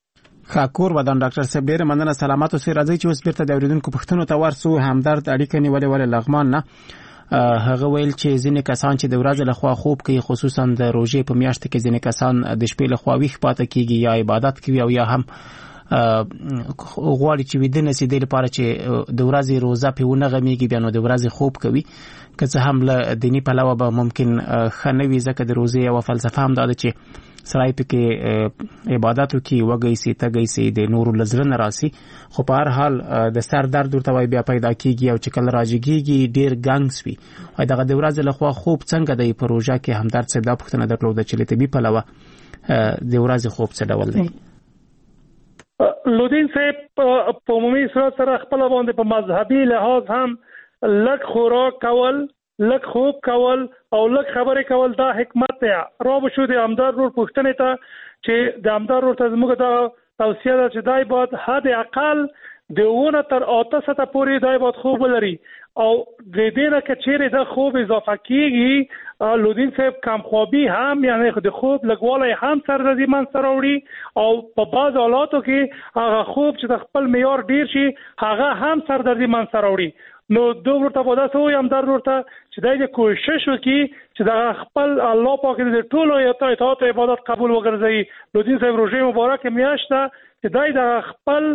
خاکور ودان ډاکټر صاحب ډیر مننه. سلامات اوسئ. راځي چې اوس بیرته د اوریدونکو پوښتنو ته ورسو. همدرد اړیکه نیولې لغمان نه هغه ویل چې ځینې کسان چې د ورځې لخوا خوب کوي خصوصا د روژې په میاشت کې ځینې کسان د شپې لخوا ویښ پاتې کیږي یا عبادت کوي او یا هم غواړي چې ویده نشي د لپاره چې د ورځې روزه په ونه غمیږي بیا نو د ورځې خوب کوي که څه هم له دینی پلوه به ممکن خنوي ځکه د روزې او فلسفه هم دا چې سړی پکې عبادت وکړي وږی سي تږی سي د نورو لزړه نه راسي خو په هر حال د سر درد ورته وای بیا پیدا کیږي او چې کله راځيږي ډیر ګنګس وي او دغه د ورځې لخوا خوب څنګه د پروژه کې همدرد صاحب دا پوښتنه درلوده چې لته بي پلوه د ورځې خوب څه ډول دی لودین صاحب په عمومي صورت سره خپل باندې په مذهبي لحاظ هم لږ خوراک کول لږ خوب کول او لږ خبرې کول دا حکمت دی. را بشو د همدرد ور پوښتنې ته چې د همدرد ورته زموږ دا توصیه ده چې دای باید حد اقل د 9 تر 8 ساعته پورې دای باید خوب ولري او د دې نه کچېره د خوب اضافه کیږي لودین صاحب کمخوابي هم یعنی د خوب لګوالی هم سردردي منځته راوړي او په بعض حالاتو کې هغه خوب چې د خپل معیار ډیر شي هغه هم سردردي منځته راوړي. نو دوه ورته په داسې وي هم در ورته چې دای کوشش وکړي چې د خپل الله پاک دې ټولو اطاعت عبادت قبول وګرځي. لودین صاحب روزه مبارک میاشت چې دای د خپل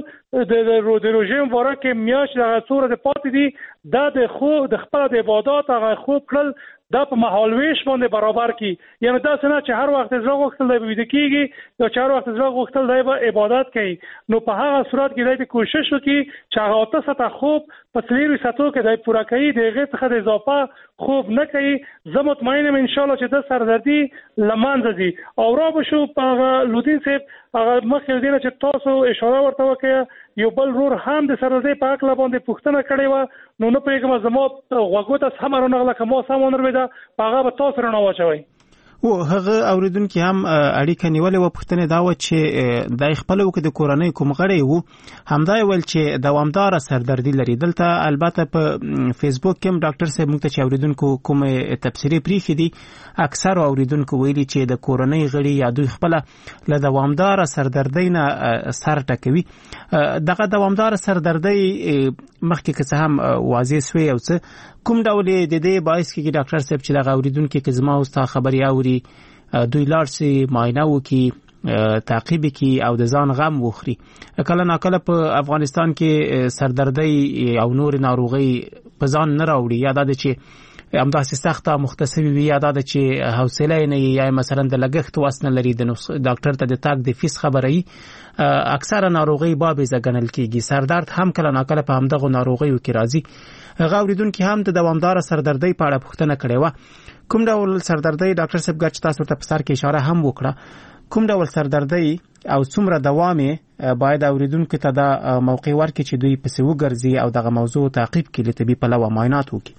د روزه مبارک میاشت د څوره د پاتې دي د خو د خپل د عبادت هغه خوب کړل دا په محالويش باندې برابر کی یعنی دا څنګه چې هر وخت زړه غوښتل دی وید کیږي یا چې هر وخت زړه غوښتل دی به عبادت کوي. نو په هغه صورت کې د کوشش وکړي چې هغه 8 ساعته خوب په 3 ساعتو کې د پوره کوي دغه څخه د اضافه خوب نه کوي. زه مطمئنم ان شاء الله چې د سردردي لمانځي او را بشو په لودین صاحب هغه مخکې دینه چې تاسو اشاره ورته وکړه یو بل رور هم د سردردي په اړه باندې پوښتنه کړې و نو نه پیغام زمو غوغو ته سمره نغله کوم سمونه ودا هغه به تاسو رڼا واچوي. او هغه اوریدونکو هم اړیکه نیولې و پوښتنه دا و چې د خپل وکړه د کورنۍ کوم غړي وو همدا ول چې دوامدار سردردي لري. دلته البته په فیسبوک کې ډاکټر صاحب موږ ته اوریدونکو کوم تفسیری پریخي دي اکثر اوریدونکو ویلي چې د کورنۍ غړي یا دوی خپل له دوامدار سردردي نه سر ټکوي. دغه دوامدار سردردي مخکې که څه هم واضح شوی او څه کوم ډول د دې باعث کې ډاکټر صاحب چې د اوریدونکو کې زما او ستا خبري اوري دوی لارسي معاینه وکي تعقیب کی او د ځان غم وخوري. کله ناکله په افغانستان کې سردردي او نور ناروغي په ځان نه راوړي یا د چې همداسې سخته مختصوي وي یا د چې حوصله نه یا مثلا د لګښت واسنه لري د ډاکټر ته د تاګ د فیس خبري اکثره ناروغي باب زګنل کیږي. سردرد هم کله ناکله په همدغه ناروغیو کې راځي. غوړیدونکو هم د دوامدار سردردي په اړه پوښتنه کړې و کوم ډول سردردي ډاکټر صاحب ګچ تاسو ته په سر کې اشاره هم وکړه کوم ډول سردردي او څومره دوامه باید اوریدونکو ته د موقع ورکړي چې دوی په سیو ګرځي او دغه موضوع تعقیب کړي لته په لوا معاینات وکړي.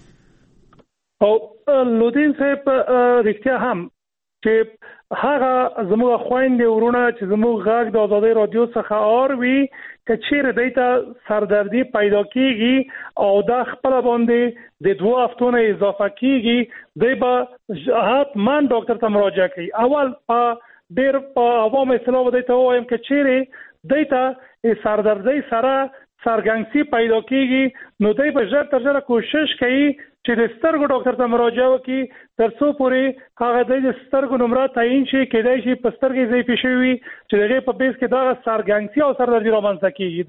او لودین صاحب رښتیا هم چې هغه زموږ خويندې ورونه چې زموږ غږ د آزادۍ رادیو څخه اوروي کچېره دیتا سردردي پیدا کیږي او دا خپل باندې د 2 هفتو نه اضافه کیږي دی به حتما ډاکټر ته مراجعه کوي. اول ډېر په عوامو اصطلاح دیتا وایم کچېره دیتا سردردي سره سرګنګسي پیدا کیږي نو دوی به ژر تر ژره کوشش کوي چې د سترګو ډاکټر ته مراجعه وکړي تر څو پورې هغه د سترګو نمبر تعیین شي کېدای شي په سترګې ضعیف شي چې دغه په بیس کې دا سرګنګسي او سردردي رامنځته کیږي.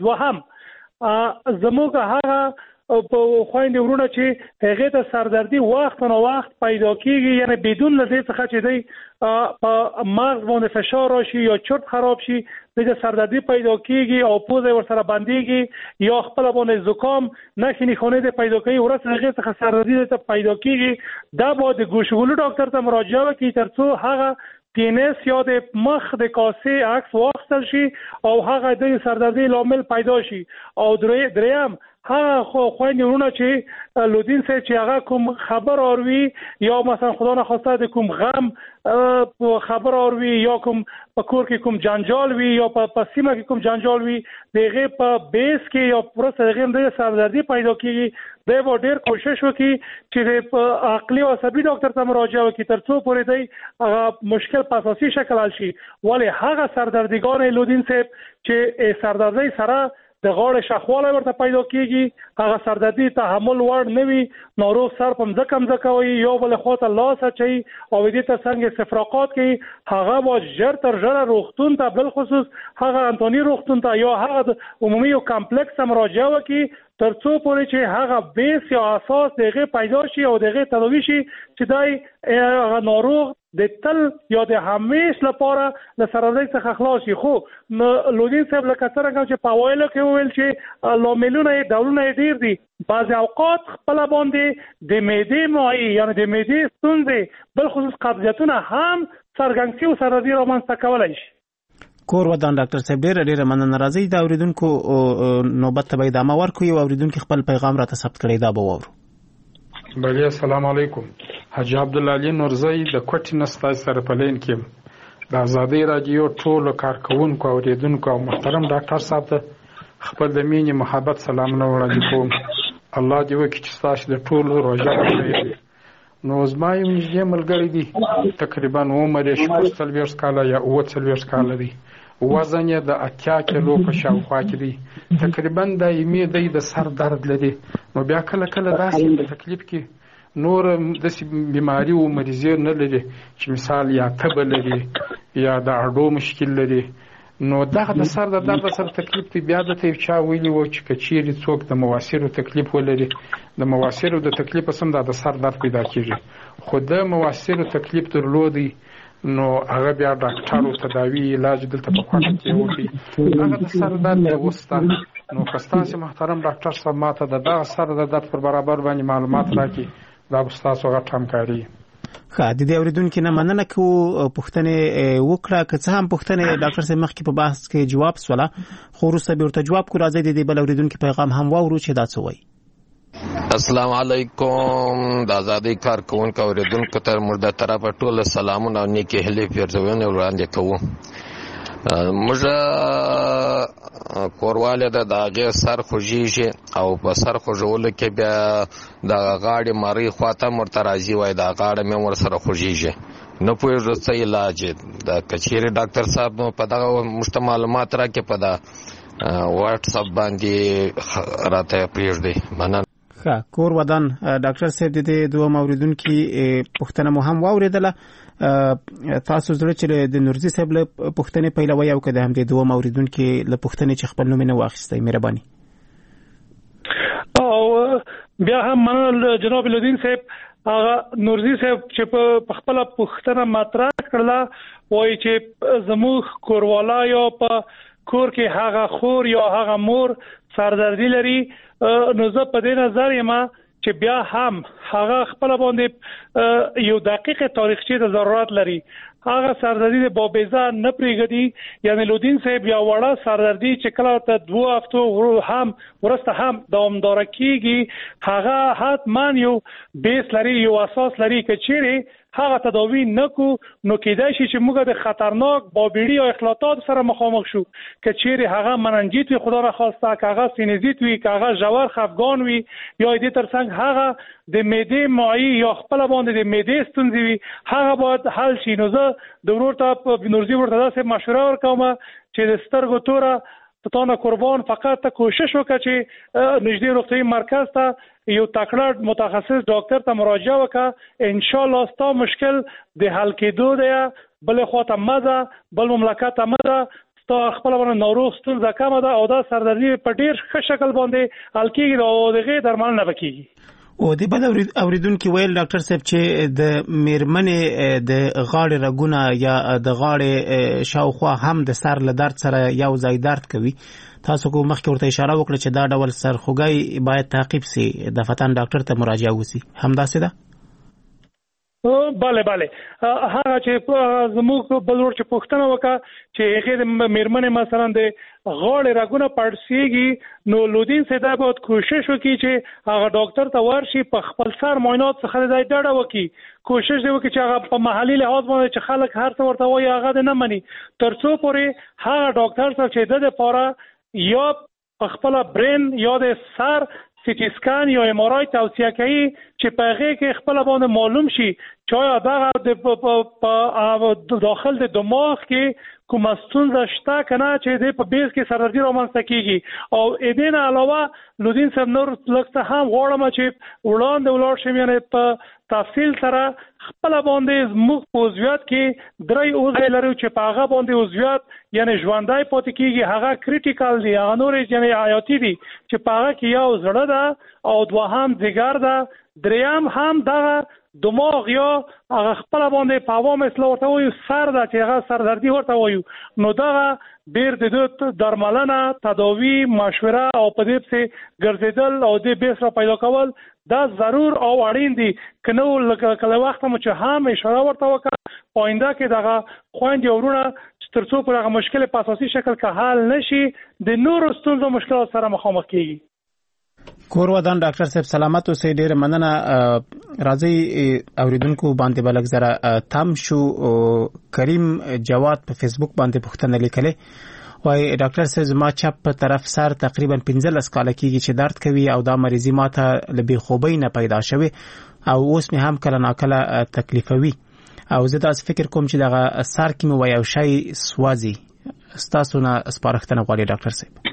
دوهم زموږ هغه په خويندې ورونه چې هغه ته سردردي وخت نه وخت پیدا کیږي یعنی بدون لزه څخه چې دی په مغز باندې فشار راشي یا چرت خراب شي د سردردي پیدا کیږي او پوزه ورسره باندېږي یا خپل باندې زکام نخینی خونه د پیدا کوي ورسره هغه څخه سردردي ته پیدا کیږي دا به د ګوشغولو ډاکټر ته مراجعه وکړي ترڅو هغه پینس یا د مخ د کاسې عکس واخیستل شي او هغه د سردردي لامل پیدا شي. او دریم هغه خويندې ورونه چې لودین سره چې هغه کوم خبر اوروي یا مثلا خدا نخواسته د کوم غم خبر اوروي یا کوم په کور کې کوم جنجال وي یا په سیمه کې کوم جنجال وي دغه په بیس کې یا پروسه دغه د سردردي پیدا کیږي دی به ډېر کوشش وکړي چې په عقلي او عصبي ډاکټر ته مراجعه وکړي ترڅو پورې دی هغه مشکل په اساسي شکل حل شي. ولی هغه سردردګان لودین صاحب چې سردردي سره د غاړې شخواله ورته پیدا کیږي هغه سردردي تحمل وړ نه وي ناروغ سر په ځکه وي یو بل خواته لاس اچي او دې ته څنګه استفراقات کوي هغه با ژر تر ژره روغتون ته بل خصوص هغه انټونی روغتون ته یا هغه عمومي او کمپلیکس مراجعه وکړي ترڅو پورې چې هغه بیس یا اساس دغه پیدا شي او دغه تداوی شي چې دای هغه ناروغ د تل یا د همیش لپاره له سرحدي څخه خلاص شي. خو لودین صاحب لکه څنګه چې په اوایلو کې وویل چې لاملونه یې ډولونه یې ډېر دي. بعض اوقات خپل باندې د معدې معی یعنی د معدې ستونزې بل خصوص قبضیتونه هم څرګندسي او سرحدي رامنځته کولی شي. کور ودان ډاکټر صاحب ډېره مننه. راځي د اوریدونکو نوبت ته به ادامه ورکړو. یو اوریدونکو خپل پیغام راته ثبت کړی دا به واورو. بله السلام علیکم. حاجی عبدالله علي نورزی د کوټې نه ستاسو سره په لین کې د ازادۍ راډیو ټولو کارکوونکو او اوریدونکو او محترم ډاکټر صاحب ته خپل د مینې محبت سلامونه وړاندې کوم. الله دې وکړي چې ستاسو د ټولو روژه وشي. نو زما یو نږدې ملګری دی تقریبا عمر یې 46 کاله یا 48 کاله دی. وزن یې د 80 کیلو په شاوخوا کې دی. تقریبا دایمي دی د سر درد لري. نو بیا کله کله داسې په تکلیف کې نور داسې بیماری او مریضي نه لري چې مثال یا تبه لري یا د اډو مشکل لري. نو دغه د سر د درد سره تکلیف دی. بیا د ته چا ویلي و چې کچېرې څوک د مواسیرو تکلیف ولري د مواسیرو د تکلیف سم د سر درد پیدا کیږي. خو د مواسیرو تکلیف درلودي نو هغه بیا ډاکټرو تداوی علاج دلته په کوټه کې وکړي. هغه د سر درد وسته. نو کستاسي محترم ډاکټر صاحب ماته د دغه سر درد پر برابر باندې معلومات راکړي دا به ستاسو غټ همکاري. ښه د دې اوریدونکو نه مننه کوو. پوښتنې وکړه که څه هم پوښتنې ډاکټر صاحب مخکې په بحث کې جواب سوله خو وروسته به ورته جواب کوو. راځئ د دې بل اوریدونکو پیغام هم واورو چې دا څه وایي. السلام علیکم. د ازادۍ کارکوونکو او اوریدونکو ته موږ د طرفه ټول سلامونه او نیکې هیلې پیرزوونه وړاندې کوو. موږ کورواله د هغې سر خوږیږي او په سر خوږولو کې بیا د غاړې مرۍ خواته ورته راځي وایي د غاړه مې ورسره خوږیږي. نه پوهېږو څه علاج د کچېرې ډاکټر صاحب نو په دغه موږ ته معلومات راکړي په د واټساپ باندې راته پرېږدئ. مننه. کور ودان ډاکټر صاحب د دې دوه اوریدونکو پوښتنه مو هم واوریدله. تاسو زړه چې د نورزي صاحب له پوښتنې پیلوي او که د همدې دوه اوریدونکو له پوښتنې چې خپل نوم نه واخیستی مهرباني. او بیا هم مننه جناب لودین صاحب. هغه نورزي صاحب چې په خپل پوښتنه مطرح کړله وایي چې زموږ کوروالا یا په کور کې هغه خور یا هغه مور سردردي لري. نو زه په دې نظر یم چې بیا هم هغه خپل باندې یو دقیق تاریخچه ته ضرورت لري. هغه سردردي د بابیزه نه پریږدي. یعنی لودین صاحب یا وړه سردردي چې کله ته 2 هفتو هم ورسته هم دوامدار کیږي هغه حتما یو بیس لري یو اساس لري که چیرې هغه تداوی نکو نو کېدای شي چې موږ د خطرناک بابیړي او اختلاطات سره مخامخ شو. که چیرې هغه مننجیت وي خدا را خواسته که هغه سینزیت وي که هغه ژور خفګان وي یا دې ترڅنګ هغه د معدې معی یا خپل باندې د معدې ستونزې وي هغه باید حل شي. نو زه د ورور ته نورزي ورته داسې مشوره ورکوم چې د سترګو توره تانه قربان فقط ته کوشش وکړه چې نږدې روغتیايي مرکز ته یو تکړه متخصص ډاکټر ته مراجعه وکړه. ان شاء الله ستا مشکل د حل کېدو دی. بل خواته مزه بل مملکت مزه ستا خپل باندې ناروغ ستونزه کمه ده او دا سردردي په ډیر ښه شکل باندې حل کېږي او دغه درملنه وکړي. او د بل اوریدونکو ویل ډاکټر صاحب چې د میرمنې د غاړې رګونه یا د غاړې شاوخوا هم د سر له درد سره یو ځای درد کوي. تاسو کو مخکې ورته اشاره وکړه چې دا ډول سرخوږی باید تعقیب سي د فتن ډاکټر ته مراجعه وسی. همداسې ده؟ بله هغه چې زموږ بل ور چې پوښتنه وکړه چې هغه د میرمنې مثلا د غاړې رګونه پړسیږي نو لودین صاحب باید کوشش وکړي چې هغه ډاکټر ته ورشي په خپل سر معاینات څخه د ډاډه وکړي. کوشش دی وکړي چې هغه په محلي لحاظ باندې چې خلک هر څه ورته وایي هغه نه مني ترڅو پورې هغه ډاکټر څخه چې د لپاره یا په خپل برین یا د سر سیټی سکان یا ام آر آی توصیه کوي چې په هغه کې خپل باندې معلوم شي چې آیا دغه په داخل د دماغ کې کوم ستونزه شته کنه چې د په بیس کې سردردي رامنځته کیږي. او دې نه علاوه لودین صاحب نور لکه هم غواړم چې وړاندې ولاړ شم یعنی په تفصیل سره خپل باندې زموږ په عضویت کې 3 عضو لري چې په هغه باندې عضویت یعنی ژوندۍ پاتې کیږي هغه کریټیکل دی هغه نور یعنی حیاتي دي چې په هغه کې یو زړه ده او دوهم ځګر ده دریم هم دغه دماغ یا هغه خپل باندې په عوام اصلاح ورته وایو سر ده چې هغه سردردي ورته وایو، نو دغه ډېر د دوی درملنه، تداوی، مشوره او په دې پسې ګرځېدل او د بیس را پیدا کول دا ضرور او اړین دي. که نو کله وخت مو چې هم اشاره ورته وکړه پاینده کې دغه خویندې او وروڼه تر څو پر هغه مشکل په اساسي شکل که حل نشي د نورو ستونزو مشکلات سره مخامخ کیږي. کور ودان ډاکټر صاحب سلامت اوسئ، ډېر مننه. راځي اوریدونکو باندې بلک زره تام شو. کریم جواد په فیسبوک باندې پوښتنه لیکلې، وای ډاکټر صاحب زما چپ په طرف سر تقریبا 15 کال کېږي چې درد کوي او دا مریضي ماته لبي خوبۍ نه پیدا شوه او اوس مې هم کله ناکله تکلیفوي او زه دا فکر کوم چې دغه سر کې مې وایو شي سوازي. ستاسو نه سپارښتنه غواړي ډاکټر صاحب.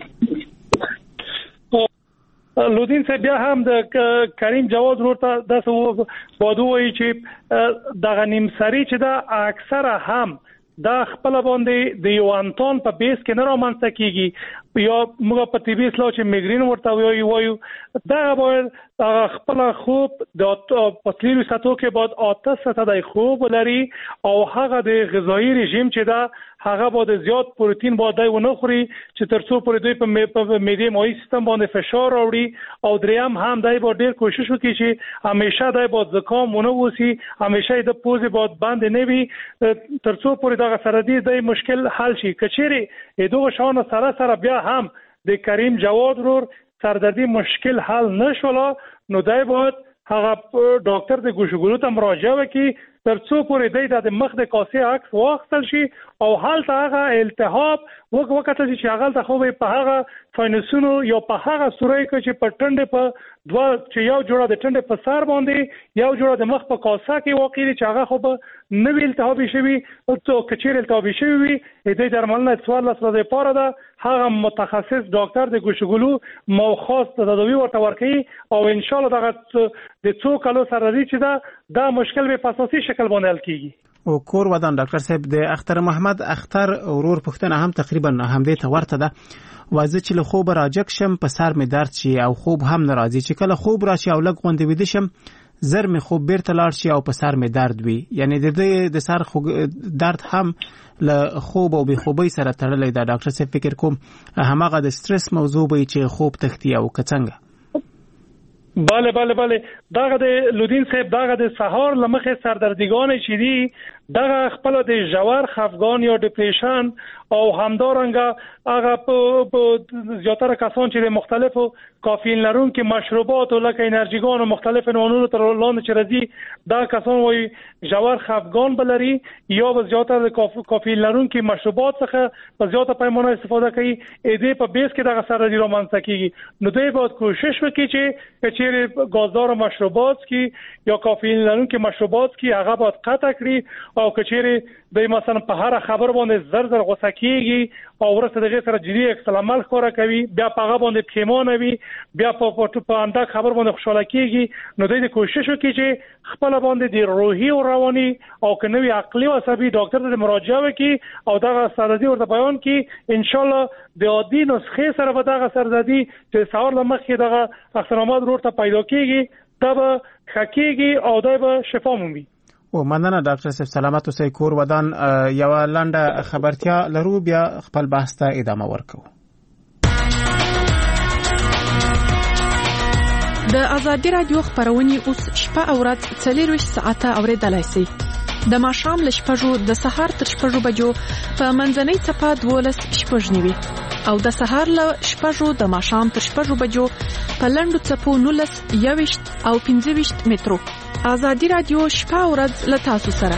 لودین صاحب بیا هم د کریم جواد ورته داسې بادو وایي چې دغه نیمسری چې دا اکثره هم دا خپل باندې د یو انتون په بیس کې نه رامنځته کیږي یا موږ په ټي بي اس لا چې میګرین ورته وایو دا باید خپل خوب د پتلیرو ساتو کې بعد 8 ساعته د خوب لري او هغه د غذایی رژیم چې دا هغه باید زیات پروتین باید ونه خوري چې ترڅو پر دوی په معدې مایع سیستم باندې فشار راوړي او دریم هم دای باید ډیر کوشش وکړي چې همیشه دای باید زکام ونه وسی، همیشه د پوزې باید بند نه وي ترڅو پر دغه سردی د مشکل حل شي. کچېری دغه شان سره بیا هم د کریم جواد ورور سردردی مشکل حل نشولا نو دای باید هغه ډاکټر د ګوشګلو ته مراجعه وکړي ترڅو پورې د مخ د کاسې عکس واخیستل شي او هلته هغه التهاب وکړل شي چې هغه خو په هغه ساینسونو یا په هغه سورې کې چې په ټنډه په دوه چې یو جوړه د ټنډه په سر باندې یو جوړه د مخ په کاسه کې واقع دي چې هغه خو به نوې التهاب شي او کچیر التهاب شي د درملنه سوال لپاره پاره ده هغه متخصص ډاکټر د ګوشګلو مو خاص تداوی ورته ورکړي او ان شاء الله دغه د څو کالو سره دي چې دا مشکل به په اساسي شکل باندې حل کیږي. او کور ودان ډاکټر صاحب د اختر محمد اختر ورور پښتنه هم تقریبا همدې ته ورته ده. وازه چې له خوب راجک شم په سر می درد شي او خوب هم ناراضي چې کله خوب راشي او لګ غونډې ویده شم زر می خوب بیرته لاړ شي او په سر می درد وي. یعنی د سر درد هم له خوب او بې خوبۍ سره تړلې ده. ډاکټر صاحب فکر کوم هماغه د سټرس موضوع به چې خوب تختی او کڅنګ. بله دغه د لودین صاحب دغه د سهار لمخه سردردګان چې دي دغه خپل د ژور خفګان یا ډیپریشن او همدارنګه هغه په زیاتره کسان چې د مختلفو کافین لرونکي مشروبات او لکه انرژیګان او مختلف نوعونو تر لاندې چې راځي دا کسان وایي ژور خفګان بلري یا به زیاتره د کافین لرونکي مشروبات څخه په زیاته پیمانه استفاده کوي دې په بیس کې دغه سردردي رامنځته کیږي. نو دوی باید کوشش وکړي چې چیرې گازدار مشروبات کی یا کافئین لرونکي مشروبات کی هغه باید قطع کړي او کچېری د مثلا په هر خبر باندې زر غوسه کیږي او ورسره دغه سره جدي عکس العمل ښکاره کوي بیا په هغه باندې پښیمانه وي بیا په انده خبر باندې خوشاله کیږي. نو دوی کوشش وکړي چې خپل باندې د روحي او رواني او کنوي عقلي او عصبي ډاکټر ته مراجعه وکړي او دغه سردردي ورته بیان کړي ان شاء الله د عادي نسخې سره به دغه سردردي چې سوار لمخې دغه اخترامات ورته پیدا کیږي دا به حقيقي او دا به شفا مومي. او مننه ډاکټر صاحب سلامت اوسئ. کور ودان یو لنډه خبرتیا لرو بیا خپل بحث ته ادامه ورکو. د ازادي رادیو خبرونه اوس شپه او ورځ 24 ساعته اوریدلای شئ. د ماښام ل شپږو د سهار تر شپږو بجو په منځنۍ ټپه 12 شپږنیوي او د سهار ل شپږو د ماښام تر شپږو بجو په لندو ټپو 19 21 او 25 مترو. ازادي رادیو شپه او ورځ ل تاسو سره.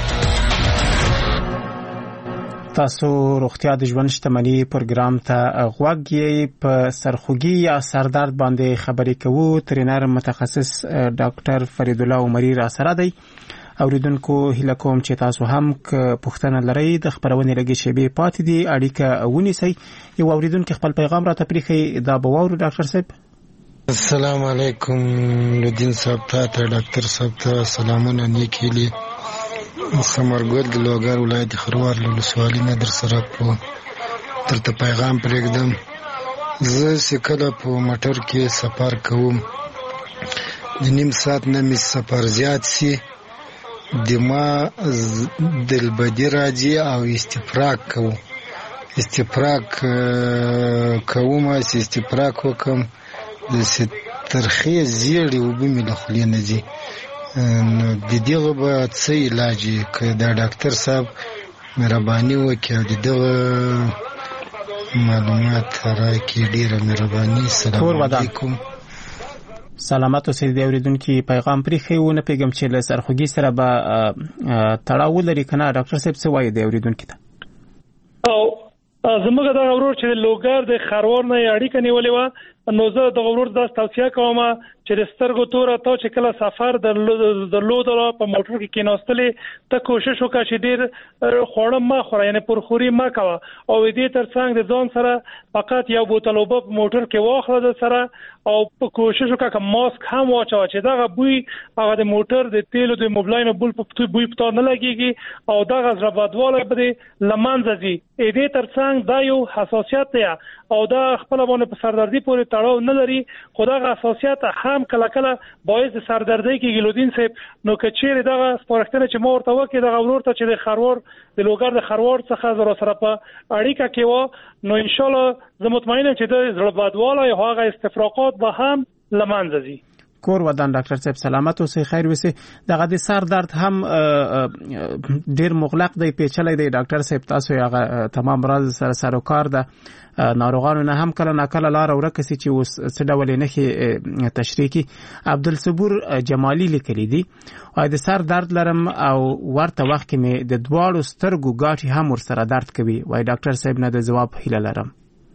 تاسو روغتیا د ژوند شتمنۍ پروګرام ته غوږی په سرخوږی یا سردرد باندې خبرې کوو. ټرینر متخصص ډاکټر فرید الله عمری را سره دی. اوریدونکو هیله کوم چې تاسو هم پوښتنه لرئ د خبرونې لګي شیبې پاتې دي اړیکه ونیسئ. یو اوریدونکو خپل پیغام را تپریخي دا به وورو ډاکټر صاحب. السلام علیکم لودین صاحب ته ډاکټر صاحب ته سلامونه نیکیلی سمرګل د لوګر ولایت خروار له سوالي نه در سره په ترته پیغام پرېږدم. زه سکه په موټر کې سفر کوم د نیم ساعت نه می سفر زیات سي دماغ دلبدي راځي او استفراغ کوم استفراغ وکم د ترخی زیړې وبې مې له خولې نه ځي. نو د دغه به څه علاج که دا ډاکټر صاحب مهرباني وکړي او د دغه معلومات راکړي، ډېره مهرباني. سلام علیکم. سلامت اوسئ. د اورېدونکي پیغام پرېښی و، نه پوهېږم چې له سرخوږي سره به تړاو ولري که نه. ډاکټر صاحب څه وایي د اورېدونکي ته؟ زموږ دغه ورور چې د لوګر د خروار نه اړیکه نیولې وه، نو زه دغه ورور دا توصیه کوم چې د سترګو توره تا چې کله سفر درلودله په موټر کې کېناستلې، ته کوشش وکړه چې ډېر خواړه مه خوره، یعنې پرخوري مه کوه، او دې ترڅنګ د ځان سره فقط یو بوتل اوبه په موټر کې واخله د سره، او کوشش وکړه که ماسک هم واچوه چې دغه بوی هغه د موټر د تیلو د موبلاین بوی په تا نه لګېږي او دغه زړه بدوالی به دې له منځه ځي. دې ترڅنګ دا یو حساسیت دی او دا خپله باندې په سردردي پورې تړاو نه لري، خو دغه حساسیت هم کله کله باعث د سردردۍ کېږي. لودین صاحب، نو که چیرې دغه سپارښتنه چې ما ورته وکړې دغه ورور ته چې د خروار د لوګر د خروار څخه زه راسره په اړیکه کې وه، نو انشاءالله زه مطمئنه چې د زړه بدوالی او هغه استفراقات به هم له منځه ځي. کور ودان ډاکټر صاحب، سلامت اوسئ، خیر وسئ. دغه د سر درد هم ډیر مغلق دی، پیچلی دی ډاکټر صاحب. تاسو هغه تمام راز سره سروکار ده، ناروغانو نه هم کله ناکله لاره ورکه سي چې اوس څه ډول نښې تشریح کړي. عبدالصبور جمالي لیکلي دي، وايي د سر درد لرم او ورته وخت کې مې د دواړو سترګو ګاټې هم ورسره درد کوي. وايي ډاکټر صاحب نه د ځواب هیله لرم.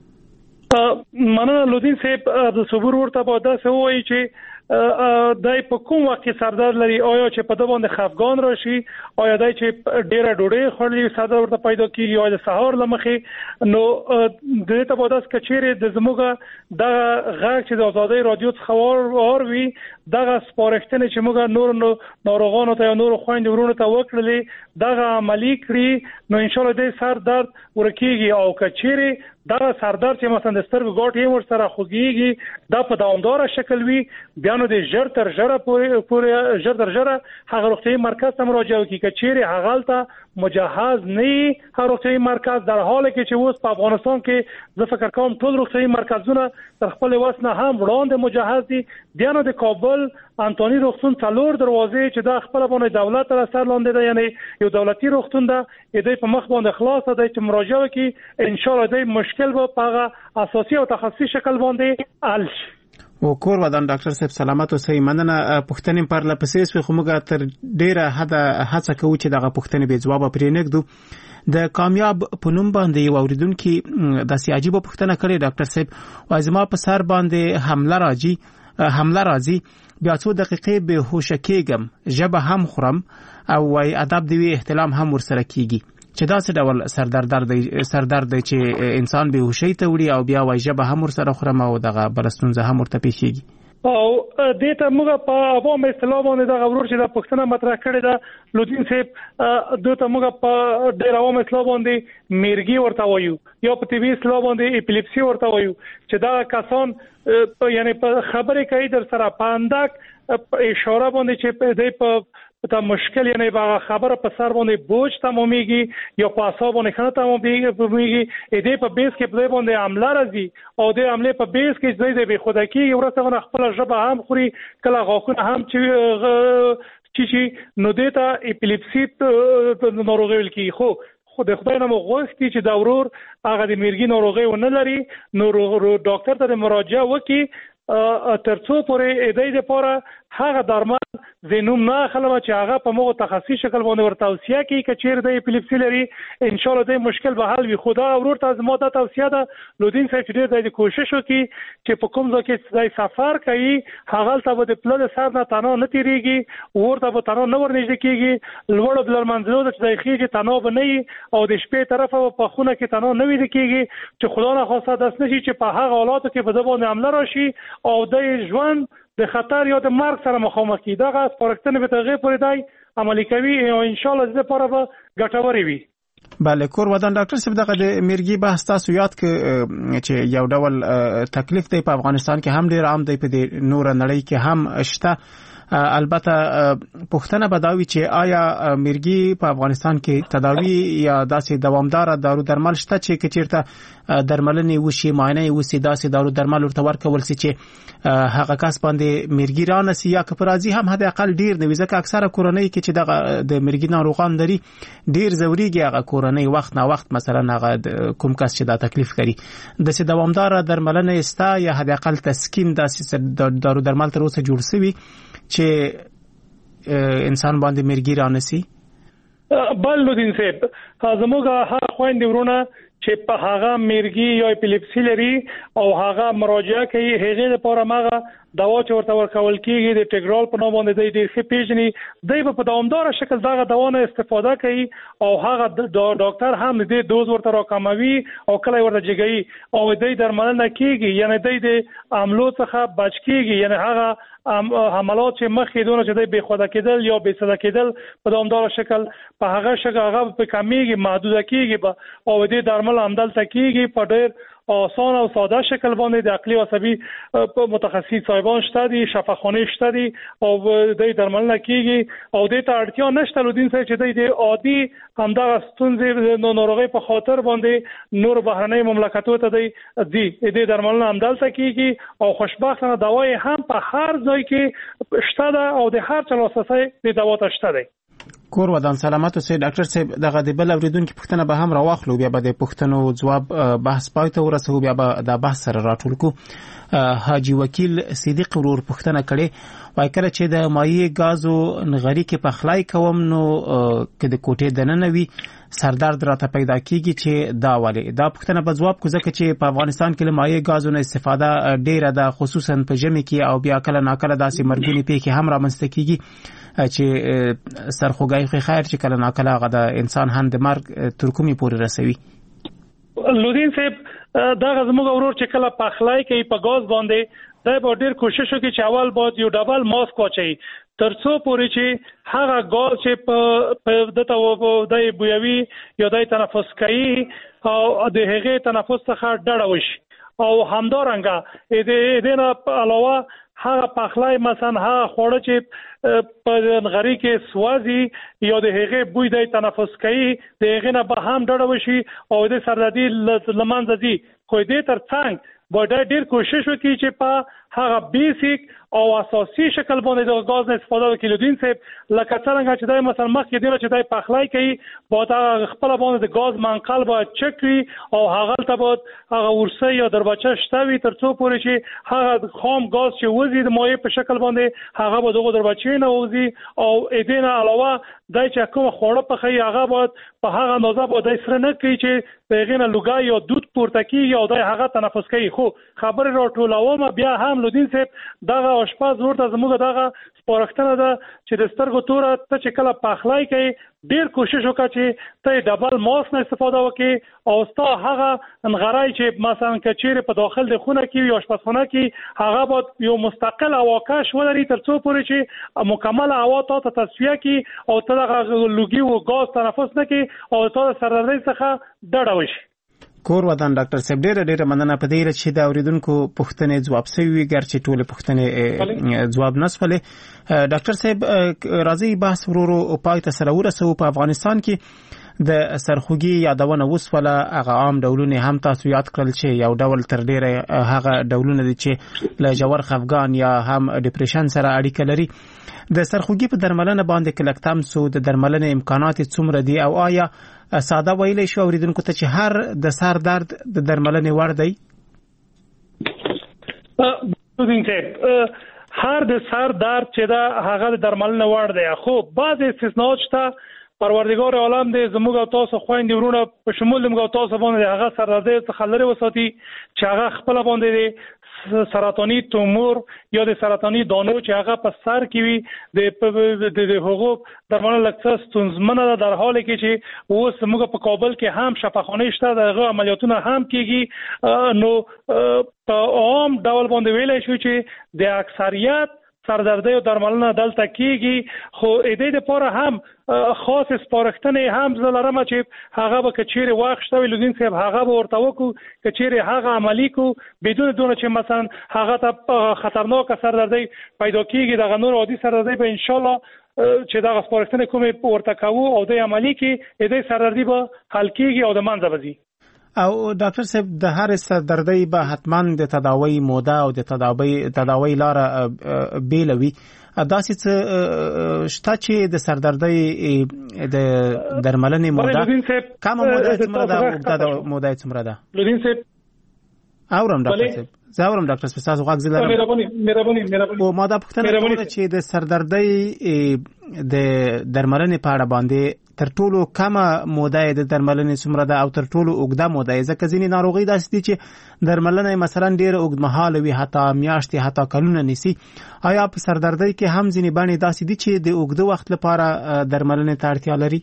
مننه لودین صاحب. عبدالصبور ورته به داسې ووایي چې دای په کوم وخت کې سردرد لري، آیا چې په د باندې خفګان راشي، آیا دای چې ډیره ډوډۍ خوړلې سردرد ورته پیدا کیږي، یا د سهار له مخې. نو دې ته به داسې که چیرې د زموږ دغه غږ چې د ازادۍ راډیو څخه وار وي، دغه سپارښتنې چې موږ نور ناروغانو ته یا نورو خویندو ورونو ته وکړلې دغه عملي کړي، نو انشاءالله دې سر درد ورکیږي. او که چیرې دغه سردرد چې مثلا د سترګو ګاټ یې ورسره خوږیږي، دا په دوامداره شکل وي، بیا نو د ژر تر ژره هغه روغتیایي مرکز ته مراجعه وکړي. که چیرې هغلته مجهز نه وي هغه روغتیایي مرکز، در حالی کې چې اوس په افغانستان کې زه فکر کوم ټول روغتیایي مرکزونه تر خپل وس نه هم وړاندې مجهز دي. بیا نو د کابل انتوني روغتون 4 دروازې چې دا خپل باندې دولت تر اثر لاندې ده، یعنی یو دولتي روغتون ده، دې په مخ باندې خلاص ده چې مراجعه وکړي. ان شاء الله دې مشکل به په هغه اساسي او تخصصي شکل باندې حل شي. او کور ودان ډاکټر صاحب، سلامت اوسئ. مننه. پوښتنې پر لپسې سوې، خو موږ تر ډیره حده هڅه کوو چې دغه پوښتنې به ځواب پرې نږدو. د کامیاب په نوم باندې یو اوریدونکي داسې عجیبه پوښتنه کړې ډاکټر صاحب، وايي زما په سر باندې حمله راځي، بیا څو دقیقې به هوښه کېږم، ژبه هم خورم او وايي ادب دی احتلام هم ورسره کېږي. چې دا څه ډول سردرد دی چې انسان به هوښۍ ته وړي او بیا وايي ژبه هم ورسره خورم او دغه بله ستونزه هم ورته پېښېږي. او دې ته موږ په عوام اصطلاح باندې دغه ورور چې دا پوښتنه مطرح کړې ده لودین صاحب، دې ته موږ په ډېر عوام اصطلاح باندې میرګي ورته وایو، یا په طبي اصطلاح باندې اپیلیپسي ورته وایو، چې دا کسان یعنی په خبرې کوي در سره په اندک اشاره باندې چې دې په تا مشکل یعنی با خبره په سر باندې بوج تمامېږي یا په اعصاب باندې خنه تمامېږي. دې په بیس کې په باندې عمله راځي او دې عمله په بیس کې ځای دې به خدای کې ورته خپل ژبه هم خوري، کله غاښونه هم چې نو دې ته اپیلیپسي ناروغي ویل کېږي. خو د خدای نه مو غوښتي چې دا ورور هغه د میرګي ناروغي ونه لري، نو ډاکټر ته مراجعه وکړي ترڅو پورې دې لپاره هغه درمل زینوم نه خلمه چې هغه په موږ تخصصي شکل باندې ورته توصیه کوي. که چیرې د اپیلیپسي لري ان شاء الله دې مشکل به حل وي. خدا ورور ته زما ته توصیه ده لودین صاحب چې دې کوشش وکړي چې په کوم ځای کې سفر کوي هغه ته به د پلان سر نه تنها نه تیریږي، ورته به تنها نه ورنږدې کېږي، لوړ بلر منځلو د ځایخي تنها به نه او د شپې طرفه په خونه کې تنها نه وي کېږي چې خدا نه خواسته داس نشي چې په هغه حالاتو کې به د باندې عمله راشي او د ژوند د خطر یا د مرګ سره مخامخ کی. دغه سپارښتنې به تغیر پرې دی عملي کوي او ان شاء الله زه لپاره به ګټوري وي. بله کور ودان ډاکټر صاحب، دغه د میرګي بحث تاسو یاد چې یو ډول تکلیف دی په افغانستان کې هم ډیر عام دی، په نور نړۍ کې هم شته. البته پوښتنه بداوي چې آیا مرګي په افغانستان کې تداوی یا داسې دوامدار دارو درمل شته چې کچیرته درملنې وشي معاینه وشي داسې دارو درمل ورته ورکول شي چې هغه کس باندې مرګي رانسي یا کپرازي هم حد اقل ډیر نه ځکه اکثره کورنۍ کې چې د مرګي ناروغان لري ډیر ضروري هغه کورنۍ وخت نه وخت مثلا هغه کوم کس چې دا تکلیف کوي د سي دوامدار درملنه استا یا حد اقل تسکین داسې دارو درمل تر اوسه جوړ شوی چې انسان باندې مرګي رانسي. بل لودین صاحب زموږه هغه خويندې ورونه چې په هغه مرګي یا اپیلیپسي لري او هغه مراجعه کوي هغه لپاره ماغه دوا چې ورته ورکول کیږي د ټیګرال په نوم باندې د ډیر ښه پیژني دی په دوامدار شکل دغه دوا نه استفاده کوي او هغه ډاکټر هم د دوز ورته راکموي او کله ورته جګي او د درملنه کیږي یعنی د عملو څخه بچ کیږي یعنی هغه حملات چې مخکې دونه چې د بې خوده کېدل یا بې صدا کېدل په دوامدار شکل په هغه شکل هغه په کمیږي محدوده کیږي او د درمل عمل تکیږي په ډېر آسان او ساده شکل باندې د عقلي او عصبي متخصص صاحبان شته دي شفاخانه شته دي او د درملنه کیږي او د ته اړتیا نشته لودین صاحب چې د عادي همدغه ستونزې ناروغي په خاطر باندې نور بهرنۍ مملکتو ته دی د درملنه عمل تکیږي او خوشبختانه دوايي هم په هر ځای کې شته ده او د هر چا لاسرسي د دوا ته شته ده. کور ودان سلاماتو سي ډاکټر صاحب دغه د بل اوریدونکو پوښتنه به هم راواخلو بیا به د پوښتنو جواب بحث پای ته ورسو بیا به د بحث سره راټول کو. حاجی وکیل صدیق ورور پوښتنه کړي وای کړه چې د مایع غازو نغری کې پخلای کوم نو کې د کوټې دننه وی سردرد راته پیدا کیږي چې دا والي دا پوښتنه په جواب کو ځکه چې په افغانستان کې مایع غازو نه استفاده ډیره ده خصوصا په ژمي کې او بیا کله ناکله داسې مرګونی پیښې هم رامنځته کیږي چې سرخوږی خیر چې کله ناکله هغه د انسان هم د مرګ تر کومې پورې رسوي. لودین صاحب دا زموږ ورور چې کله پخلای کوي په غاز باندې دا به ډیر کوشش وکړي چې اول باید یو ډبل ماسک واچي ترڅو پورې چې هغه غاز چې په دته د بویوي یا د تنفس کوي او د هغه تنفس څخه ډډه وشي او همدارنګه د نه علاوه هغه پخلای مثلا هغه خوړه چې په غری کې سوازي یا د هغه بوی د تنفس کوي د هغه نه به هم ډډه وشي او د سردردي لمنځه دي خو دې ترڅنګ باید ډیر کوشش وکړي چې په هغه بیسیک او اساسي شکل باندې د غاز نه استفاده وکړي. لودین صاحب لکه څنګه چې دای مثلا مخکې دی چې دای پخلای کوي باید خپل باندې د غاز منقل باید چک وي او هغه ته باید هغه ورسې یا دروازه شته وي ترڅو پورې چې هغه خام غاز چې وزي د مایع په شکل باندې هغه به دغه دروازه نه وزي او اې نه علاوه دای چې کوم خوړه په خي هغه باید په هغه اندازه باید سره نه کوي چې دغه نه لوګا یا دود پورته کوي او دای هغه تنفس کوي. خو خبر راټولوم بیا هم لودین صاحب دغه اشپاز ورته زموږ دغه سپارښتنه ده چې د سترګو توره ته چې کله پخلای کوي ډیر کوشش وکړي چې ته ډبل ماسک نه استفاده وکړي او ستا هغه انغړای چې مثلا کچېره په داخل د خونه کې یا آشپزخانه کې هغه باید یو مستقل اواکاش ولري ترڅو پورې چې مکمل هوا ته تصفیه کی او ته هغه لوګي او غاز تنفس نه کی او ته سردردي څخه ډډه وشي. کور ودان ډاکټر صاحب ډېر مننه په دې چې دا اوریدونکو پوښتنې جواب شوي ګرچې ټول پوښتنې جواب نسولې. ډاکټر صاحب راځي بحث ورو پای ته سره ورسو. په افغانستان کې د سرخوږي یادونه وسوله هغه عام ډولونه هم تاسو یاد کړل چې یو ډول تر ډیره هغه ډولونه دي چې له جوړ خفګان یا هم ډیپریشن سره اړیکه لري. د سرخوږي په درملنه باندې کلکتم سو د درملنې امکانات څومره دي او آیا ساده ویلې شو اوریدونکو ته چې هر د سر درد د درملنې وړ دی؟ هر د سر درد چې دا هغه د درملنې وړ دی خو بعض استثناءات شته. پروردگار عالم دې زموږ او تاسو خويندې ورونه په شمول موږ او تاسو باندې هغه سردردي څخه لري وساتي چې هغه خپل باندې سرطاني تومور یا د سرطاني دانو چې هغه په سر کې وي د حقوق درملنه لکه ستونزمنه در حالی کې چې اوس موږ په کابل کې هم شفاخانه شته دغه عملیاتونه هم کیږي. نو په عام ډول باندې ویلای شو چې د اکثریت سردردی او درملنه دلته کیږي خو دې لپاره هم خاص سپارښتنې هم زلرم چې هغه به کچېره وخت شوی لودین صاحب هغه به ورته وکړو کچېره هغه عملی کو بدون دونه چې مثلا هغه ته خطرناک سردردی پیدا کیږي دغه نور عادي سردردی به ان شاء الله چې دا سپارښتنې کومې ورته کوو او د عملی کې دې سردردی به حل کیږي او د منځه وځي. او ډاکټر صاحب د هر سردردی به حتما د تداوی موده او د تداوی لاره بیلوي داسې څه شته چې د سردردی د درملنې موده کومه موده څومره ده او د موده څومره ده؟ لودین صاحب اورم ډاکټر صاحب زاورم ډاکټر صاحب تاسو غوښ زلره مهرباني او ماده پختنه کوله چې د سردردی د درملنې په اړه باندې تر ټولو کمه موده د درملنې څومره ده او تر ټولو اوږده موده ځکه ځینې ناروغي داسې دي چې درملنه مثلا ډېر اوږدمهاله وي حتی میاشتې حتی کلونه نیسي. آیا په سردردی کې هم ځینې بڼې داسې دي چې د اوږده وخت لپاره درملنې ته اړتیا لري؟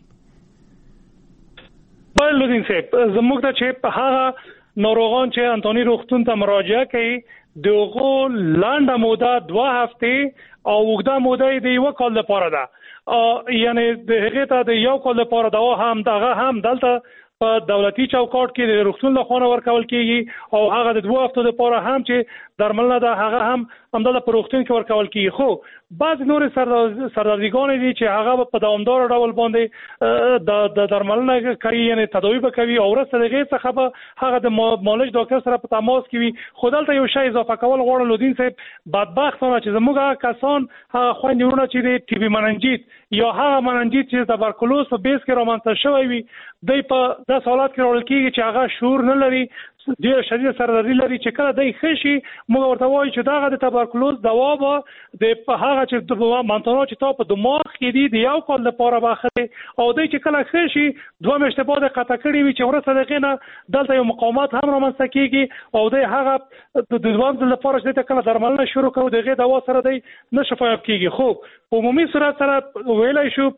بله لودین صاحب زموږ ته چې هغه ناروغان چې انتونی روغتون ته مراجعه کوي دغه لنډه موده 2 هفته او اوږده موده د 1 کال لپاره ده. یعنی د هغه ته د 1 کال لپاره دوا هم دغه هم دلته په دولتي چوکاټ کې د روغتون له خوا ورکول کیږي او هغه د 2 هفتو لپاره هم چې درملنه ده هغه هم همدلته په روغتون کې ورکول کیږي. خو بعض نور سردردیګان دي چې هغه په دوامدار ډول باندې د درملنه کوي یعنی تداوی به کوي او وروسته دغه څخه به هغه د معالج ډاکټر سره په تماس کې وي. خو دلته یو شی اضافه کول غواړم لودین صاحب بدبختانه چې زموږ کسان هغه خويندونه چې د ټي بي مننجیت یا هغه مننجیت چې د تبرکلوز په بیس کې رامنځته شوی وي د په د حالات کې راول کیږي چې هغه شعور نه لري ډیر شدید سردردی لري چې کله دای خشي موږ ورته وایو چې داغه د تبرکلوز دوا به د هغه چې د مانتونو چې تا په دماغ کې دي د 1 کال لپاره باخره او دای چې کله خشي 2 میاشتې بعد قطع کړي وي چې ورسره دغه دلته یو مقاومت هم رامنځته کیږي او د هغه د دوام لپاره چې کله درملنه شروع کوي دغه دوا سره دی نشفایب کیږي. خو په عمومي صورت سره ویلای شو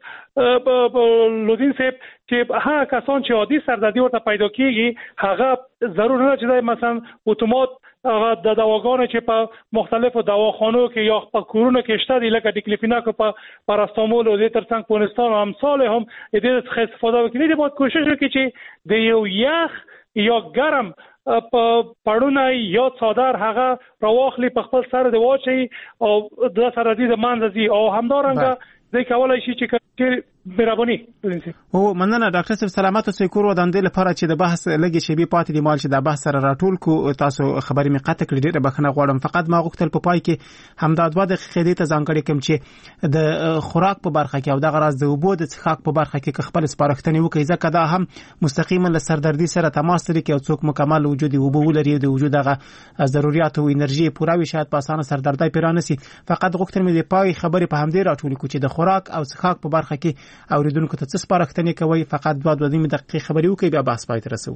لودین صاحب چې هغه کسان چې عادي سردردی ورته پیدا کیږي هغه ضرور نه چې مثلا اتومات هغه د دواګانو چې په مختلفو دواخانو کې یا په کورونو کې شته دي لکه ډیکلیفیناک په پاراستامول او د ترڅنګ پونستان او امثال هم دې څخه استفاده وکړي. دې باید کوشش وکړي چې د یو یخ یا ګرم په پړونه یا څادر هغه راوخلي په خپل سر دی واچي او د سردردی د منځي او همدارنګه د کولای شي چې مهرباني او مننه ډاکټر صاحب سلامت اوسئ کور ودانې لپاره چې د بحث لګي شی بي پاتې دی مال چې د بحث سره راټول کو تاسو خبرې می قطع کړې ډېر بخنه غواړم فقط ما غوښتل په پای کې همدا 2 دقیقې ته ځانګړې کوم چې د خوراک په برخه کې او د غراض د اوبو د څښاک په برخه کې خپل سپارښتنې وکړي ځکه دا هم مستقیما له سردردی سره تماس لري کې او څوک مکمل وجود اوبو ولري د وجود هغه ضرورت او انرژي پوره وي شاید په اسانه سردردی پیرانسي. فقط غوښتل مې د پای خبرې په همدې راټول کو چې د خوراک او څښاک په برخه کې اوریدونکو ته څه سپارښتنې کوي فقط 2 دقیقې خبرې وکړي بیا بحث پای ته رسو.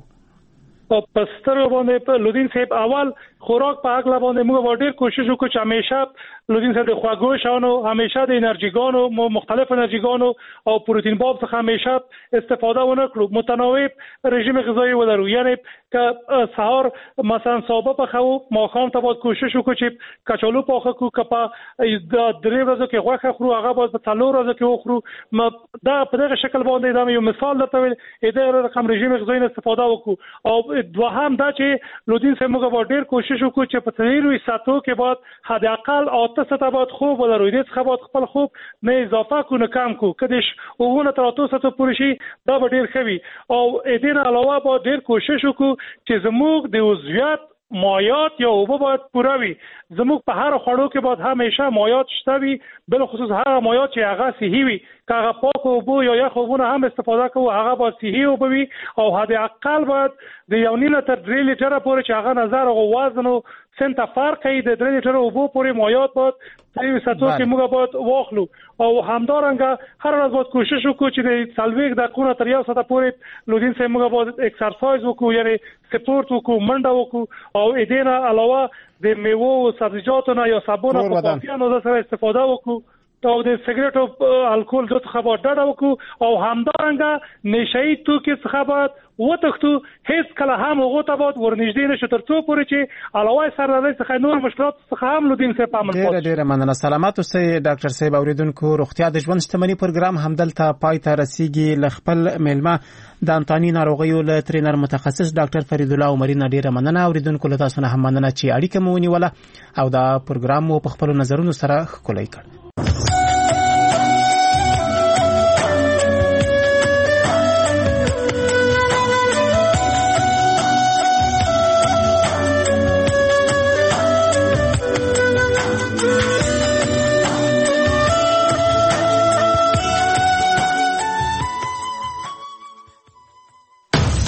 په سترو باندې په لودین صاحب اول خوراک په اغلا باندې موږ ډېر کوشش وکړو چې همیشه لودین صاحب د خواږه شانو همیشه د انرژیګانو مختلف انرژیګانو او پروتین باب څخه همیشه استفاده ونه کړو متنوع رژیم غذایی ولرو یعنی که سحر مثلا صبح په خو ماښام ته باید کوشش وکړو چې کچالو پاخه کو کپا د 3 ورځې کې غوښه خورو هغه باید په 4 ورځې کې وخورو دا په دغه شکل باندې دا یو مثال درته ویل دا رقم رژیم غذایی استفاده وکړو او دوهم دا چې لودین صاحب موږ ډېر کوشش وکړو چې په تیرو ساتو کې بعد حد اقل 8 ساعته بعد خوب ولرو دې څخه بعد خپل خوب نه اضافه کو نه کم کو کديش وګونه تر 8 ساعته پورې شي دا ډېر خوي او دې نه علاوه به ډېر کوشش وکړو چې زموږ د عضویت مایات یا اوبه باید پوره وي زموږ په هر خوړو کې باید همیشه مایات شته وي بل خصوص هغه مایات چې هغه صحي وي که هغه پاک اوبه یا یخ اوبه هم استفاده کوو هغه باید صحي اوبه وي او حد اقل باید د 1.5 تر 3 لیټره پورې چې هغه نظر او وزن او سنت فرق ای د 3 لیټره اوبه پورې مایات باید په ساتو کې موږ باید واخلو او همدارنګه هر ورځ باید کوشش وکړو چې د سالویک د کونه تر 1 ساعت پورې لودین سه موږ باید ایکسرسایز وکړو یعنی سپورت وکړو منډه وکړو او دې نه علاوه د میوه او سبزیجاتو نه یا صابونه په پاکیانو سره استفاده وکړو او د سیګریټ او الکول څخه به ډډه وکړو او همدارنګه نشئی توکي څخه به وتښتو. هیڅ کله هم هغه ته به ورنږدې نشو تر څو پورې چې علاوه سرلاري څخه نور مشکلات څخه هم لودین صاحب په عمل پاتې. ډېر مننه. سلامات اوسئ ډاکټر صاحب. اوریدونکو روغتیا د ژوند شتمنۍ پروګرام همدلته پای ته رسیږي. ل خپل میلمه د انتاني ناروغیو له ټرینر متخصص ډاکټر فرید الله عمري نه ډېر مننه. اوریدونکو له تاسو نه هم مننه چې اړیکه مو ونیوله او دا پروګرام مو په خپل نظرونو سره ښکلی کړ.